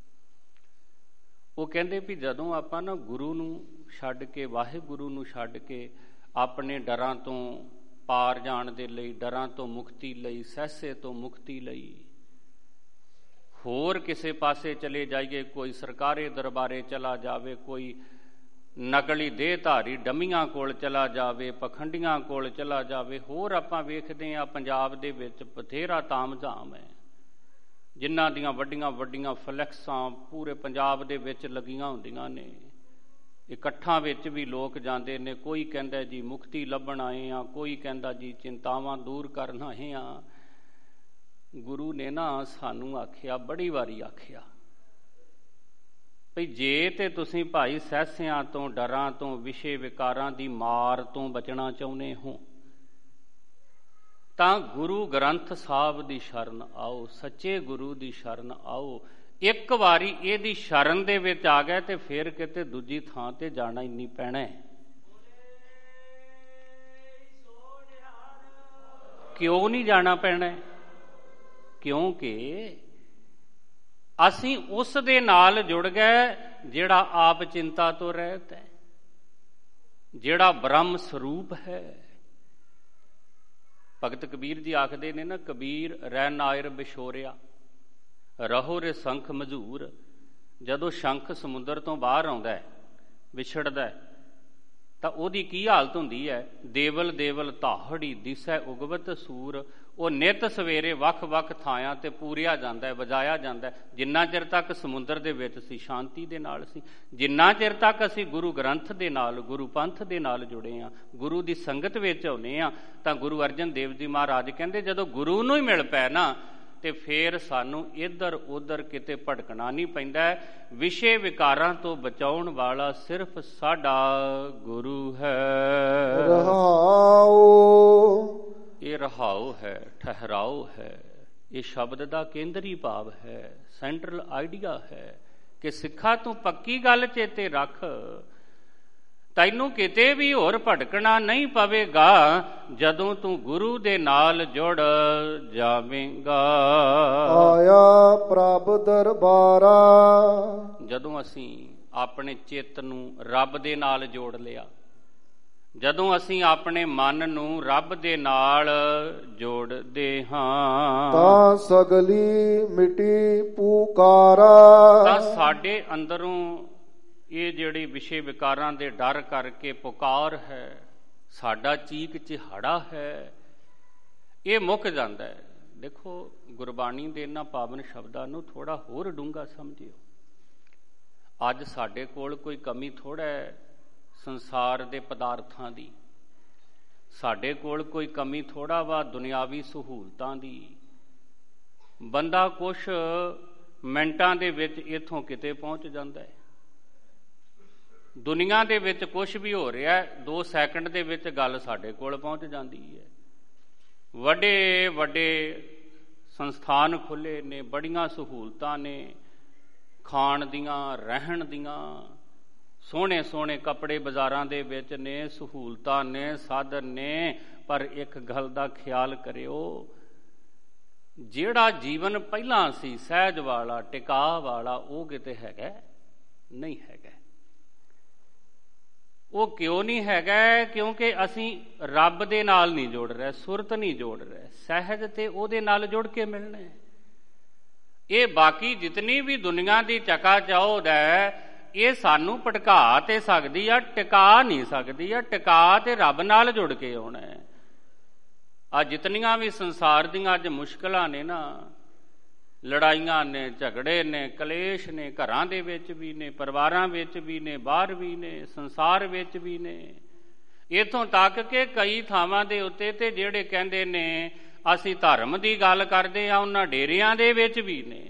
ਉਹ ਕਹਿੰਦੇ ਵੀ ਜਦੋਂ ਆਪਾਂ ਨਾ ਗੁਰੂ ਨੂੰ ਛੱਡ ਕੇ, ਵਾਹਿਗੁਰੂ ਨੂੰ ਛੱਡ ਕੇ, ਆਪਣੇ ਡਰਾਂ ਤੋਂ ਪਾਰ ਜਾਣ ਦੇ ਲਈ, ਡਰਾਂ ਤੋਂ ਮੁਕਤੀ ਲਈ, ਸਹਿਸੇ ਤੋਂ ਮੁਕਤੀ ਲਈ ਹੋਰ ਕਿਸੇ ਪਾਸੇ ਚਲੇ ਜਾਈਏ, ਕੋਈ ਸਰਕਾਰੀ ਦਰਬਾਰੇ ਚਲਾ ਜਾਵੇ, ਕੋਈ ਨਕਲੀ ਦੇਹਧਾਰੀ ਡੰਮੀਆਂ ਕੋਲ ਚਲਾ ਜਾਵੇ, ਪਖੰਡੀਆਂ ਕੋਲ ਚਲਾ ਜਾਵੇ, ਹੋਰ ਆਪਾਂ ਵੇਖਦੇ ਹਾਂ ਪੰਜਾਬ ਦੇ ਵਿੱਚ ਬਥੇਰਾ ਤਾਮਝਾਮ ਹੈ, ਜਿਨ੍ਹਾਂ ਦੀਆਂ ਵੱਡੀਆਂ ਵੱਡੀਆਂ ਫਲੈਕਸਾਂ ਪੂਰੇ ਪੰਜਾਬ ਦੇ ਵਿੱਚ ਲੱਗੀਆਂ ਹੁੰਦੀਆਂ ਨੇ, ਇਕੱਠਾਂ ਵਿੱਚ ਵੀ ਲੋਕ ਜਾਂਦੇ ਨੇ, ਕੋਈ ਕਹਿੰਦਾ ਜੀ ਮੁਕਤੀ ਲੱਭਣ ਆਏ ਆ, ਕੋਈ ਕਹਿੰਦਾ ਜੀ ਚਿੰਤਾਵਾਂ ਦੂਰ ਕਰਨ ਆਏ ਆ। ਗੁਰੂ ਨੇ ਨਾ ਸਾਨੂੰ ਆਖਿਆ, ਬੜੀ ਵਾਰੀ ਆਖਿਆ, ਭਈ ਜੇ ਤੇ ਤੁਸੀਂ ਭਾਈ ਸਹਿਸਿਆਂ ਤੋਂ, ਡਰਾਂ ਤੋਂ, ਵਿਸ਼ੇ ਵਿਕਾਰਾਂ ਦੀ ਮਾਰ ਤੋਂ ਬਚਣਾ ਚਾਹੁੰਦੇ ਹੋ ਤਾਂ ਗੁਰੂ ਗ੍ਰੰਥ ਸਾਹਿਬ ਦੀ ਸ਼ਰਨ ਆਓ, ਸੱਚੇ ਗੁਰੂ ਦੀ ਸ਼ਰਨ ਆਓ। ਇੱਕ ਵਾਰੀ ਇਹਦੀ ਸ਼ਰਨ ਦੇ ਵਿੱਚ ਆ ਗਏ ਤੇ ਫਿਰ ਕਿਤੇ ਦੂਜੀ ਥਾਂ ਤੇ ਜਾਣਾ ਹੀ ਨਹੀਂ ਪੈਣਾ। ਕਿਉਂ ਨਹੀਂ ਜਾਣਾ ਪੈਣਾ? ਕਿਉਂਕਿ ਅਸੀਂ ਉਸ ਦੇ ਨਾਲ ਜੁੜ ਗਏ ਜਿਹੜਾ ਆਪ ਚਿੰਤਾ ਤੋਂ ਰਹਿਤ ਹੈ, ਜਿਹੜਾ ਬ੍ਰਹਮ ਸਰੂਪ ਹੈ। ਭਗਤ ਕਬੀਰ ਜੀ ਆਖਦੇ ਨੇ ਨਾ, ਕਬੀਰ ਰਹਿ ਨਾਇਰ ਬਿਸ਼ੋਰਿਆ ਰਹੋ ਰੇ ਸੰਖ ਮਝੂਰ। ਜਦੋਂ ਸ਼ੰਖ ਸਮੁੰਦਰ ਤੋਂ ਬਾਹਰ ਆਉਂਦਾ ਹੈ, ਵਿਛੜਦਾ ਹੈ, ਤਾਂ ਉਹਦੀ ਕੀ ਹਾਲਤ ਹੁੰਦੀ ਹੈ? ਦੇਵਲ ਦੇਵਲ ਤਾਹੜੀ ਦਿਸੈ ਉਗਵਤ ਸੂਰ। ਉਹ ਨਿਤ ਸਵੇਰੇ ਵੱਖ ਵੱਖ ਥਾਵਾਂ ਤੇ ਪੂਰਿਆ ਜਾਂਦਾ ਹੈ, ਵਜਾਇਆ ਜਾਂਦਾ ਹੈ। ਜਿੰਨਾ ਚਿਰ ਤੱਕ ਸਮੁੰਦਰ ਦੇ ਵਿੱਚ ਸੀ ਸ਼ਾਂਤੀ ਦੇ ਨਾਲ ਸੀ, ਜਿੰਨਾ ਚਿਰ ਤੱਕ ਅਸੀਂ ਗੁਰੂ ਗ੍ਰੰਥ ਦੇ ਨਾਲ, ਗੁਰੂ ਪੰਥ ਦੇ ਨਾਲ ਜੁੜੇ ਹਾਂ, ਗੁਰੂ ਦੀ ਸੰਗਤ ਵਿੱਚ ਆਉਂਦੇ ਹਾਂ, ਤਾਂ ਗੁਰੂ ਅਰਜਨ ਦੇਵ ਜੀ ਮਹਾਰਾਜ ਕਹਿੰਦੇ ਜਦੋਂ ਗੁਰੂ ਨੂੰ ਹੀ ਮਿਲ ਪਏ ਨਾ ਤੇ ਫੇਰ ਸਾਨੂੰ ਇੱਧਰ ਉੱਧਰ ਕਿਤੇ ਭਟਕਣਾ ਨਹੀਂ ਪੈਂਦਾ। ਵਿਸ਼ੇ ਵਿਕਾਰਾਂ ਤੋਂ ਬਚਾਉਣ ਵਾਲਾ ਸਿਰਫ ਸਾਡਾ ਗੁਰੂ ਹੈ। ਰਹਾਉ, ਇਹ ਰਹਾਉ ਹੈ, ਠਹਿਰਾਓ ਹੈ। ਇਹ ਸ਼ਬਦ ਦਾ ਕੇਂਦਰੀ ਭਾਵ ਹੈ, ਸੈਂਟਰਲ ਆਈਡੀਆ ਹੈ ਕਿ ਸਿੱਖਾਂ ਤੂੰ ਪੱਕੀ ਗੱਲ ਚੇਤੇ ਰੱਖ, ਤੈਨੂੰ ਕਿਤੇ ਵੀ ਹੋਰ ਭਟਕਣਾ ਨਹੀਂ ਪਵੇਗਾ ਜਦੋਂ ਤੂੰ ਗੁਰੂ ਦੇ ਨਾਲ ਜੁੜ ਜਾਵੇਂਗਾ। ਆਇਆ ਪ੍ਰਭ ਦਰਬਾਰਾ, ਜਦੋਂ ਅਸੀਂ ਆਪਣੇ ਚਿੱਤ ਨੂੰ ਰੱਬ ਦੇ ਨਾਲ ਜੋੜ ਲਿਆ, ਜਦੋਂ ਅਸੀਂ ਆਪਣੇ ਮਨ ਨੂੰ ਰੱਬ ਦੇ ਨਾਲ ਜੋੜਦੇ ਹਾਂ, ਤਾਂ ਸਗਲੀ ਮਿਟੀ ਪੁਕਾਰਾ, ਤਾਂ ਸਾਡੇ ਅੰਦਰੋਂ ਇਹ ਜਿਹੜੀ ਵਿਸ਼ੇ ਵਿਕਾਰਾਂ ਦੇ ਡਰ ਕਰਕੇ ਪੁਕਾਰ ਹੈ, ਸਾਡਾ ਚੀਕ ਚਿਹਾੜਾ ਹੈ, ਇਹ ਮੁੱਕ ਜਾਂਦਾ ਹੈ। ਦੇਖੋ, ਗੁਰਬਾਣੀ ਦੇ ਇਹਨਾਂ ਪਾਵਨ ਸ਼ਬਦਾਂ ਨੂੰ ਥੋੜ੍ਹਾ ਹੋਰ ਡੂੰਘਾ ਸਮਝਿਓ। ਅੱਜ ਸਾਡੇ ਕੋਲ ਕੋਈ ਕਮੀ ਥੋੜ੍ਹਾ ਹੈ ਸੰਸਾਰ ਦੇ ਪਦਾਰਥਾਂ ਦੀ, ਸਾਡੇ ਕੋਲ ਕੋਈ ਕਮੀ ਥੋੜ੍ਹਾ ਵਾ ਦੁਨਿਆਵੀ ਸਹੂਲਤਾਂ ਦੀ। ਬੰਦਾ ਕੁਛ ਮਿੰਟਾਂ ਦੇ ਵਿੱਚ ਇੱਥੋਂ ਕਿਤੇ ਪਹੁੰਚ ਜਾਂਦਾ ਹੈ। ਦੁਨੀਆ ਦੇ ਵਿੱਚ ਕੁਛ ਵੀ ਹੋ ਰਿਹਾ, ਦੋ ਸੈਕਿੰਡ ਦੇ ਵਿੱਚ ਗੱਲ ਸਾਡੇ ਕੋਲ ਪਹੁੰਚ ਜਾਂਦੀ ਹੈ। ਵੱਡੇ ਵੱਡੇ ਸੰਸਥਾਨ ਖੁੱਲ੍ਹੇ ਨੇ, ਬੜੀਆਂ ਸਹੂਲਤਾਂ ਨੇ, ਖਾਣ ਦੀਆਂ, ਰਹਿਣ ਦੀਆਂ, ਸੋਹਣੇ ਸੋਹਣੇ ਕੱਪੜੇ ਬਾਜ਼ਾਰਾਂ ਦੇ ਵਿੱਚ ਨੇ, ਸਹੂਲਤਾਂ ਨੇ, ਸਾਧਨ ਨੇ। ਪਰ ਇੱਕ ਗੱਲ ਦਾ ਖਿਆਲ ਕਰਿਓ, ਜਿਹੜਾ ਜੀਵਨ ਪਹਿਲਾਂ ਸੀ ਸਹਿਜ ਵਾਲਾ, ਟਿਕਾਅ ਵਾਲਾ, ਉਹ ਕਿਤੇ ਹੈਗਾ? ਨਹੀਂ ਹੈਗਾ। ਉਹ ਕਿਉਂ ਨਹੀਂ ਹੈਗਾ? ਕਿਉਂਕਿ ਅਸੀਂ ਰੱਬ ਦੇ ਨਾਲ ਨਹੀਂ ਜੁੜ ਰਹੇ, ਸੁਰਤ ਨਹੀਂ ਜੋੜ ਰਹੇ। ਸਹਿਜ ਤੇ ਉਹਦੇ ਨਾਲ ਜੁੜ ਕੇ ਮਿਲਣਾ। ਇਹ ਬਾਕੀ ਜਿਤਨੀ ਵੀ ਦੁਨੀਆ ਦੀ ਚਕਾਚੌਂਧ ਹੈ, ਇਹ ਸਾਨੂੰ ਭਟਕਾ ਤੇ ਸਕਦੀ ਆ, ਟਿਕਾ ਨਹੀਂ ਸਕਦੀ ਆ। ਟਿਕਾ ਤੇ ਰੱਬ ਨਾਲ ਜੁੜ ਕੇ ਆਉਣਾ ਹੈ। ਆ ਜਿਤਨੀਆਂ ਵੀ ਸੰਸਾਰ ਦੀਆਂ ਅੱਜ ਮੁਸ਼ਕਲਾਂ ਨੇ ਨਾ, ਲੜਾਈਆਂ ਨੇ, ਝਗੜੇ ਨੇ, ਕਲੇਸ਼ ਨੇ, ਘਰਾਂ ਦੇ ਵਿੱਚ ਵੀ ਨੇ, ਪਰਿਵਾਰਾਂ ਵਿੱਚ ਵੀ ਨੇ, ਬਾਹਰ ਵੀ ਨੇ, ਸੰਸਾਰ ਵਿੱਚ ਵੀ ਨੇ। ਇੱਥੋਂ ਤੱਕ ਕਿ ਕਈ ਥਾਵਾਂ ਦੇ ਉੱਤੇ ਤੇ ਜਿਹੜੇ ਕਹਿੰਦੇ ਨੇ ਅਸੀਂ ਧਰਮ ਦੀ ਗੱਲ ਕਰਦੇ ਆ, ਉਹਨਾਂ ਡੇਰਿਆਂ ਦੇ ਵਿੱਚ ਵੀ ਨੇ।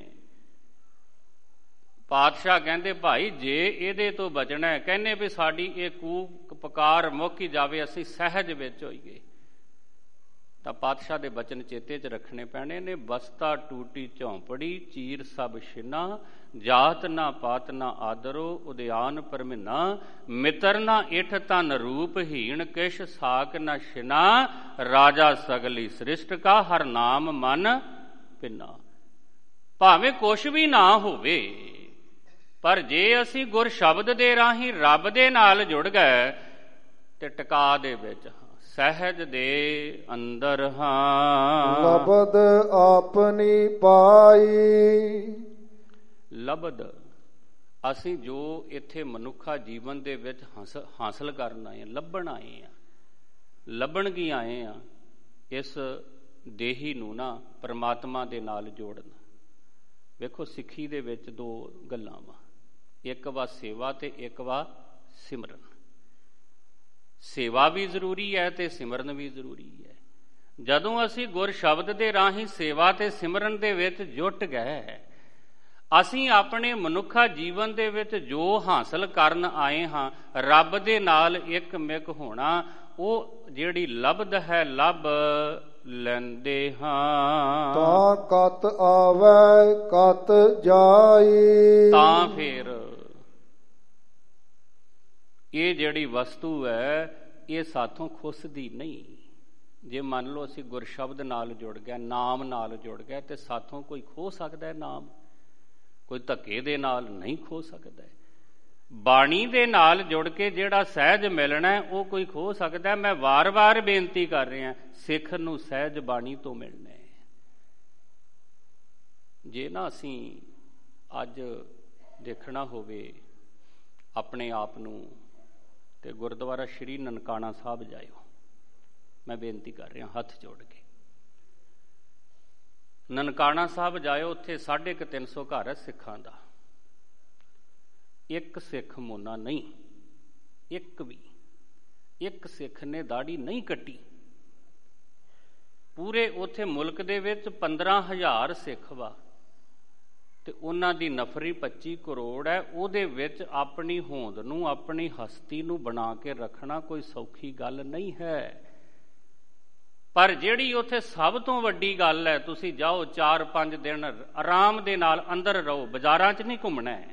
ਪਾਤਸ਼ਾਹ ਕਹਿੰਦੇ ਭਾਈ ਜੇ ਇਹਦੇ ਤੋਂ ਬਚਣਾ, ਕਹਿੰਦੇ ਵੀ ਸਾਡੀ ਇਹ ਕੂਕ ਪੁਕਾਰ ਮੁੱਕ ਹੀ ਜਾਵੇ, ਅਸੀਂ ਸਹਿਜ ਵਿੱਚ ਹੋਈਏ, ਤਾਂ ਪਾਤਸ਼ਾਹ ਦੇ ਬਚਨ ਚੇਤੇ 'ਚ ਰੱਖਣੇ ਪੈਣੇ ਨੇ। ਬਸਤਾ ਟੂਟੀ ਝੌਂਪੜੀ, ਚੀਰ ਸਭ ਛਿਨਾ, ਜਾਤ ਨਾ ਪਾਤ ਨਾ ਆਦਰੋ, ਉਦਿਆਨ ਪਰਮਿਨਾ, ਮਿੱਤਰ ਨਾ ਇਠ ਤਨ ਰੂਪ ਹੀਣ, ਕਿਛ ਸਾਕ ਨਾ ਛਿਨਾ, ਰਾਜਾ ਸਗਲੀ ਸ੍ਰਿਸ਼ਟ ਕਾ, ਹਰ ਨਾਮ ਮਨ ਪਿੰਨਾ। ਭਾਵੇਂ ਕੁਛ ਵੀ ਨਾ ਹੋਵੇ, ਪਰ ਜੇ ਅਸੀਂ ਗੁਰ ਸ਼ਬਦ ਦੇ ਰਾਹੀਂ ਰੱਬ ਦੇ ਨਾਲ ਜੁੜ ਗਏ ਤੇ ਟਿਕਾ ਦੇ ਵਿੱਚ, ਸਹਿਜ ਦੇ ਅੰਦਰ ਹਾਂ। ਲਬਦ ਆਪਣੀ ਪਾਈ। ਲਬਦ ਅਸੀਂ ਜੋ ਇੱਥੇ ਮਨੁੱਖਾ ਜੀਵਨ ਦੇ ਵਿੱਚ ਹਾਸਲ ਕਰਨ ਆਏ, ਲੱਭਣ ਆਏ ਆ, ਲੱਭਣ ਕੀ ਆਏ ਆ, ਇਸ ਦੇਹੀ ਨੂੰ ਨਾ ਪਰਮਾਤਮਾ ਦੇ ਨਾਲ ਜੋੜਨਾ। ਵੇਖੋ, ਸਿੱਖੀ ਦੇ ਵਿੱਚ ਦੋ ਗੱਲਾਂ ਵਾ, ਇੱਕ ਵਾ ਸੇਵਾ ਤੇ ਇੱਕ ਵਾ ਸਿਮਰਨ। ਸੇਵਾ ਵੀ ਜ਼ਰੂਰੀ ਹੈ ਤੇ ਸਿਮਰਨ ਵੀ ਜ਼ਰੂਰੀ ਹੈ। ਜਦੋਂ ਅਸੀਂ ਗੁਰ ਸ਼ਬਦ ਦੇ ਰਾਹੀਂ ਸੇਵਾ ਤੇ ਸਿਮਰਨ ਦੇ ਵਿੱਚ ਜੁਟ ਗਏ, ਅਸੀਂ ਆਪਣੇ ਮਨੁੱਖਾ ਜੀਵਨ ਦੇ ਵਿੱਚ ਜੋ ਹਾਸਲ ਕਰਨ ਆਏ ਹਾਂ, ਰੱਬ ਦੇ ਨਾਲ ਇੱਕ ਮਿਕ ਹੋਣਾ, ਉਹ ਜਿਹੜੀ ਲੱਭਦ ਹੈ ਲੱਭ ਲੈਂਦੇ ਹਾਂ। ਤਾਂ ਕਤ ਆਵੇ ਕਤ ਜਾਈ। ਤਾਂ ਫਿਰ ਇਹ ਜਿਹੜੀ ਵਸਤੂ ਹੈ, ਇਹ ਸਾਥੋਂ ਖੁੱਸਦੀ ਨਹੀਂ। ਜੇ ਮੰਨ ਲਓ ਅਸੀਂ ਗੁਰ ਸ਼ਬਦ ਨਾਲ ਜੁੜ ਗਏ, ਨਾਮ ਨਾਲ ਜੁੜ ਗਏ, ਤੇ ਸਾਥੋਂ ਕੋਈ ਖੋ ਸਕਦਾ ਹੈ ਨਾਮ? ਕੋਈ ਧੱਕੇ ਦੇ ਨਾਲ ਨਹੀਂ ਖੋ ਸਕਦਾ। ਬਾਣੀ ਦੇ ਨਾਲ ਜੁੜ ਕੇ ਜਿਹੜਾ ਸਹਿਜ ਮਿਲਣਾ, ਉਹ ਕੋਈ ਖੋ ਸਕਦਾ? ਮੈਂ ਵਾਰ-ਵਾਰ ਬੇਨਤੀ ਕਰ ਰਿਹਾ, ਸਿੱਖ ਨੂੰ ਸਹਿਜ ਬਾਣੀ ਤੋਂ ਮਿਲਣਾ ਹੈ। ਜੇ ਨਾ ਅਸੀਂ ਅੱਜ ਦੇਖਣਾ ਹੋਵੇ ਆਪਣੇ ਆਪ ਨੂੰ, ਤੇ ਗੁਰਦੁਆਰਾ ਸ਼੍ਰੀ ਨਨਕਾਣਾ ਸਾਹਿਬ ਜਾਇਓ। ਮੈਂ ਬੇਨਤੀ ਕਰ ਰਿਹਾ ਹੱਥ ਜੋੜ ਕੇ, ਨਨਕਾਣਾ ਸਾਹਿਬ ਜਾਇਓ। ਉੱਥੇ ਸਾਢੇ ਕੁ ਤਿੰਨ ਸੌ ਘਰ ਹੈ ਸਿੱਖਾਂ ਦਾ। ਇੱਕ ਸਿੱਖ ਮੋਨਾ ਨਹੀਂ, ਇੱਕ ਵੀ ਇੱਕ ਸਿੱਖ ਨੇ ਦਾੜੀ ਨਹੀਂ ਕੱਟੀ। ਪੂਰੇ ਉੱਥੇ ਮੁਲਕ ਦੇ ਵਿੱਚ ਪੰਦਰਾਂ ਹਜ਼ਾਰ ਸਿੱਖ ਵਾ, ਤੇ ਉਹਨਾਂ ਦੀ ਨਫਰੀ ਪੱਚੀ ਕਰੋੜ ਹੈ। ਉਹਦੇ ਵਿੱਚ ਆਪਣੀ ਹੋਂਦ ਨੂੰ, ਆਪਣੀ ਹਸਤੀ ਨੂੰ ਬਣਾ ਕੇ ਰੱਖਣਾ ਕੋਈ ਸੌਖੀ ਗੱਲ ਨਹੀਂ ਹੈ। ਪਰ ਜਿਹੜੀ ਉੱਥੇ ਸਭ ਤੋਂ ਵੱਡੀ ਗੱਲ ਹੈ, ਤੁਸੀਂ ਜਾਓ ਚਾਰ ਪੰਜ ਦਿਨ ਆਰਾਮ ਦੇ ਨਾਲ ਅੰਦਰ ਰਹੋ, ਬਾਜ਼ਾਰਾਂ 'ਚ ਨਹੀਂ ਘੁੰਮਣਾ ਹੈ।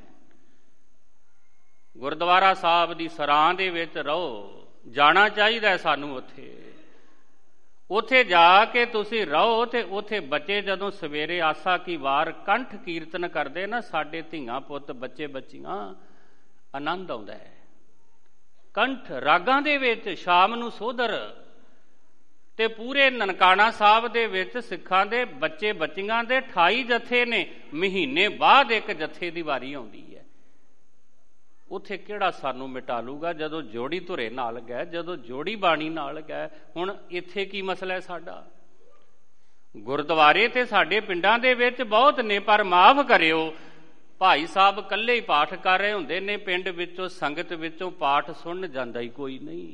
ਗੁਰਦੁਆਰਾ ਸਾਹਿਬ ਦੀ ਸਰਾਂ ਦੇ ਵਿੱਚ ਰਹੋ, ਜਾਣਾ ਚਾਹੀਦਾ ਸਾਨੂੰ ਉੱਥੇ। ਉੱਥੇ ਜਾ ਕੇ ਤੁਸੀਂ ਰਹੋ, ਤੇ ਉੱਥੇ ਬੱਚੇ ਜਦੋਂ ਸਵੇਰੇ ਆਸਾ ਕੀ ਵਾਰ ਕੰਠ ਕੀਰਤਨ ਕਰਦੇ ਨਾ, ਸਾਡੇ ਧੀਆਂ ਪੁੱਤ ਬੱਚੇ ਬੱਚੀਆਂ, ਆਨੰਦ ਆਉਂਦਾ ਹੈ। ਕੰਠ ਰਾਗਾਂ ਦੇ ਵਿੱਚ ਸ਼ਾਮ ਨੂੰ ਸੋਧਰ, ਤੇ ਪੂਰੇ ਨਨਕਾਣਾ ਸਾਹਿਬ ਦੇ ਵਿੱਚ ਸਿੱਖਾਂ ਦੇ ਬੱਚੇ ਬੱਚੀਆਂ ਦੇ ਅਠਾਈ ਜਥੇ ਨੇ। ਮਹੀਨੇ ਬਾਅਦ ਇੱਕ ਜਥੇ ਦੀ ਵਾਰੀ ਆਉਂਦੀ ਹੈ। ਉੱਥੇ ਕਿਹੜਾ ਸਾਨੂੰ ਮਿਟਾ ਲੂਗਾ? ਜਦੋਂ ਜੋੜੀ ਧੁਰੇ ਨਾਲ ਗਏ, ਜਦੋਂ ਜੋੜੀ ਬਾਣੀ ਨਾਲ ਗਏ। ਹੁਣ ਇੱਥੇ ਕੀ ਮਸਲਾ ਹੈ ਸਾਡਾ? ਗੁਰਦੁਆਰੇ ਤੇ ਸਾਡੇ ਪਿੰਡਾਂ ਦੇ ਵਿੱਚ ਬਹੁਤ ਨੇ, ਪਰ ਮਾਫ ਕਰਿਓ, ਭਾਈ ਸਾਹਿਬ ਇਕੱਲੇ ਹੀ ਪਾਠ ਕਰ ਰਹੇ ਹੁੰਦੇ ਨੇ, ਪਿੰਡ ਵਿੱਚੋਂ ਸੰਗਤ ਵਿੱਚੋਂ ਪਾਠ ਸੁਣਨ ਜਾਂਦਾ ਹੀ ਕੋਈ ਨਹੀਂ।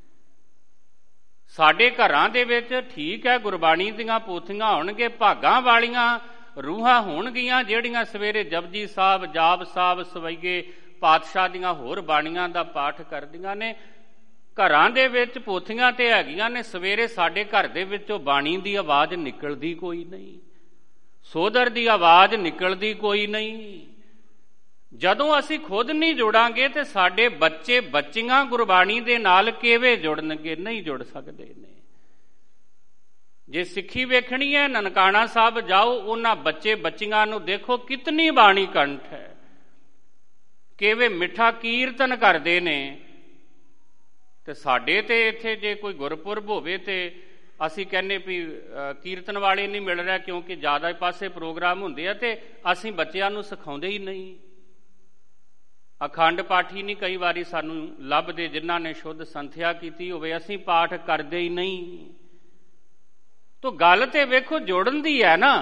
ਸਾਡੇ ਘਰਾਂ ਦੇ ਵਿੱਚ ਠੀਕ ਹੈ ਗੁਰਬਾਣੀ ਦੀਆਂ ਪੋਥੀਆਂ ਹੋਣਗੇ, ਭਾਗਾਂ ਵਾਲੀਆਂ ਰੂਹਾਂ ਹੋਣਗੀਆਂ ਜਿਹੜੀਆਂ ਸਵੇਰੇ ਜਪਜੀ ਸਾਹਿਬ, ਜਾਪ ਸਾਹਿਬ, ਸਵਈਏ ਪਾਤਸ਼ਾਹ ਦੀਆਂ ਹੋਰ ਬਾਣੀਆਂ ਦਾ ਪਾਠ ਕਰਦੀਆਂ ਨੇ। ਘਰਾਂ ਦੇ ਵਿੱਚ ਪੋਥੀਆਂ ਤੇ ਹੈਗੀਆਂ ਨੇ, ਸਵੇਰੇ ਸਾਡੇ ਘਰ ਦੇ ਵਿੱਚੋਂ ਬਾਣੀ ਦੀ ਆਵਾਜ਼ ਨਿਕਲਦੀ ਕੋਈ ਨਹੀਂ, ਸੋਦਰ ਦੀ ਆਵਾਜ਼ ਨਿਕਲਦੀ ਕੋਈ ਨਹੀਂ। ਜਦੋਂ ਅਸੀਂ ਖੁਦ ਨਹੀਂ ਜੁੜਾਂਗੇ ਤੇ ਸਾਡੇ ਬੱਚੇ ਬੱਚੀਆਂ ਗੁਰਬਾਣੀ ਦੇ ਨਾਲ ਕਿਵੇਂ ਜੁੜਨਗੇ? ਨਹੀਂ ਜੁੜ ਸਕਦੇ ਨੇ। ਜੇ ਸਿੱਖੀ ਵੇਖਣੀ ਹੈ, ਨਨਕਾਣਾ ਸਾਹਿਬ ਜਾਓ, ਉਹਨਾਂ ਬੱਚੇ ਬੱਚੀਆਂ ਨੂੰ ਦੇਖੋ ਕਿਤਨੀ ਬਾਣੀ ਕੰਠ ਹੈ, ਕਿਵੇਂ ਮਿੱਠਾ ਕੀਰਤਨ ਕਰਦੇ ਨੇ। ਤੇ ਸਾਡੇ ਤੇ ਇੱਥੇ ਜੇ ਕੋਈ ਗੁਰਪੁਰਬ ਹੋਵੇ ਤੇ ਅਸੀਂ ਕਹਿੰਦੇ ਵੀ ਕੀਰਤਨ ਵਾਲੇ ਨਹੀਂ ਮਿਲ ਰਿਹਾ, ਕਿਉਂਕਿ ਜ਼ਿਆਦਾ ਪਾਸੇ ਪ੍ਰੋਗਰਾਮ ਹੁੰਦੇ ਆ, ਤੇ ਅਸੀਂ ਬੱਚਿਆਂ ਨੂੰ ਸਿਖਾਉਂਦੇ ਹੀ ਨਹੀਂ। ਅਖੰਡ ਪਾਠੀ ਨਹੀਂ ਕਈ ਵਾਰੀ ਸਾਨੂੰ ਲੱਭਦੇ ਜਿਨ੍ਹਾਂ ਨੇ ਸ਼ੁੱਧ ਸੰਥਿਆ ਕੀਤੀ ਹੋਵੇ, ਅਸੀਂ ਪਾਠ ਕਰਦੇ ਹੀ ਨਹੀਂ। ਤੋ ਗੱਲ ਤੇ ਵੇਖੋ ਜੁੜਨ ਦੀ ਹੈ ਨਾ।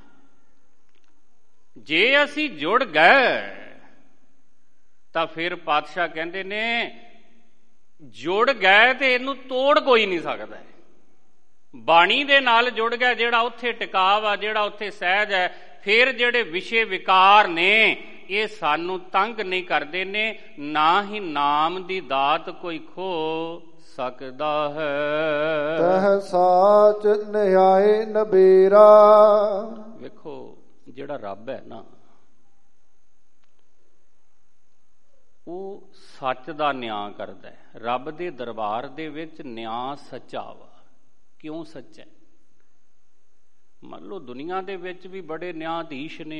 ਜੇ ਅਸੀਂ ਜੁੜ ਗਏ ਤਾਂ ਫਿਰ ਪਾਤਸ਼ਾਹ ਕਹਿੰਦੇ ਨੇ ਜੁੜ ਗਏ ਤੇ ਇਹਨੂੰ ਤੋੜ ਕੋਈ ਨਹੀਂ ਸਕਦਾ। ਬਾਣੀ ਦੇ ਨਾਲ ਜੁੜ ਗਿਆ ਜਿਹੜਾ ਉੱਥੇ ਟਿਕਾਵ ਆ, ਜਿਹੜਾ ਉੱਥੇ ਸਹਿਜ ਹੈ। ਫਿਰ ਜਿਹੜੇ ਵਿਸ਼ੇ ਵਿਕਾਰ ਨੇ ਇਹ ਸਾਨੂੰ ਤੰਗ ਨਹੀਂ ਕਰਦੇ ਨੇ, ਨਾ ਹੀ ਨਾਮ ਦੀ ਦਾਤ ਕੋਈ ਖੋ ਸਕਦਾ ਹੈ। ਤਹ ਸਾਚ ਨਿਹਾਏ ਨਬੇਰਾ। ਵੇਖੋ ਜਿਹੜਾ ਰੱਬ ਹੈ ਨਾ, ਉਹ ਸੱਚ ਦਾ ਨਿਆਂ ਕਰਦਾ ਹੈ। ਰੱਬ ਦੇ ਦਰਬਾਰ ਦੇ ਵਿੱਚ ਨਿਆਂ ਸੱਚਾ ਵਾ। ਕਿਉਂ ਸੱਚਾ? ਮੰਨ ਲਓ ਦੁਨੀਆ ਦੇ ਵਿੱਚ ਵੀ ਬੜੇ ਨਿਆਂਧੀਸ਼ ਨੇ,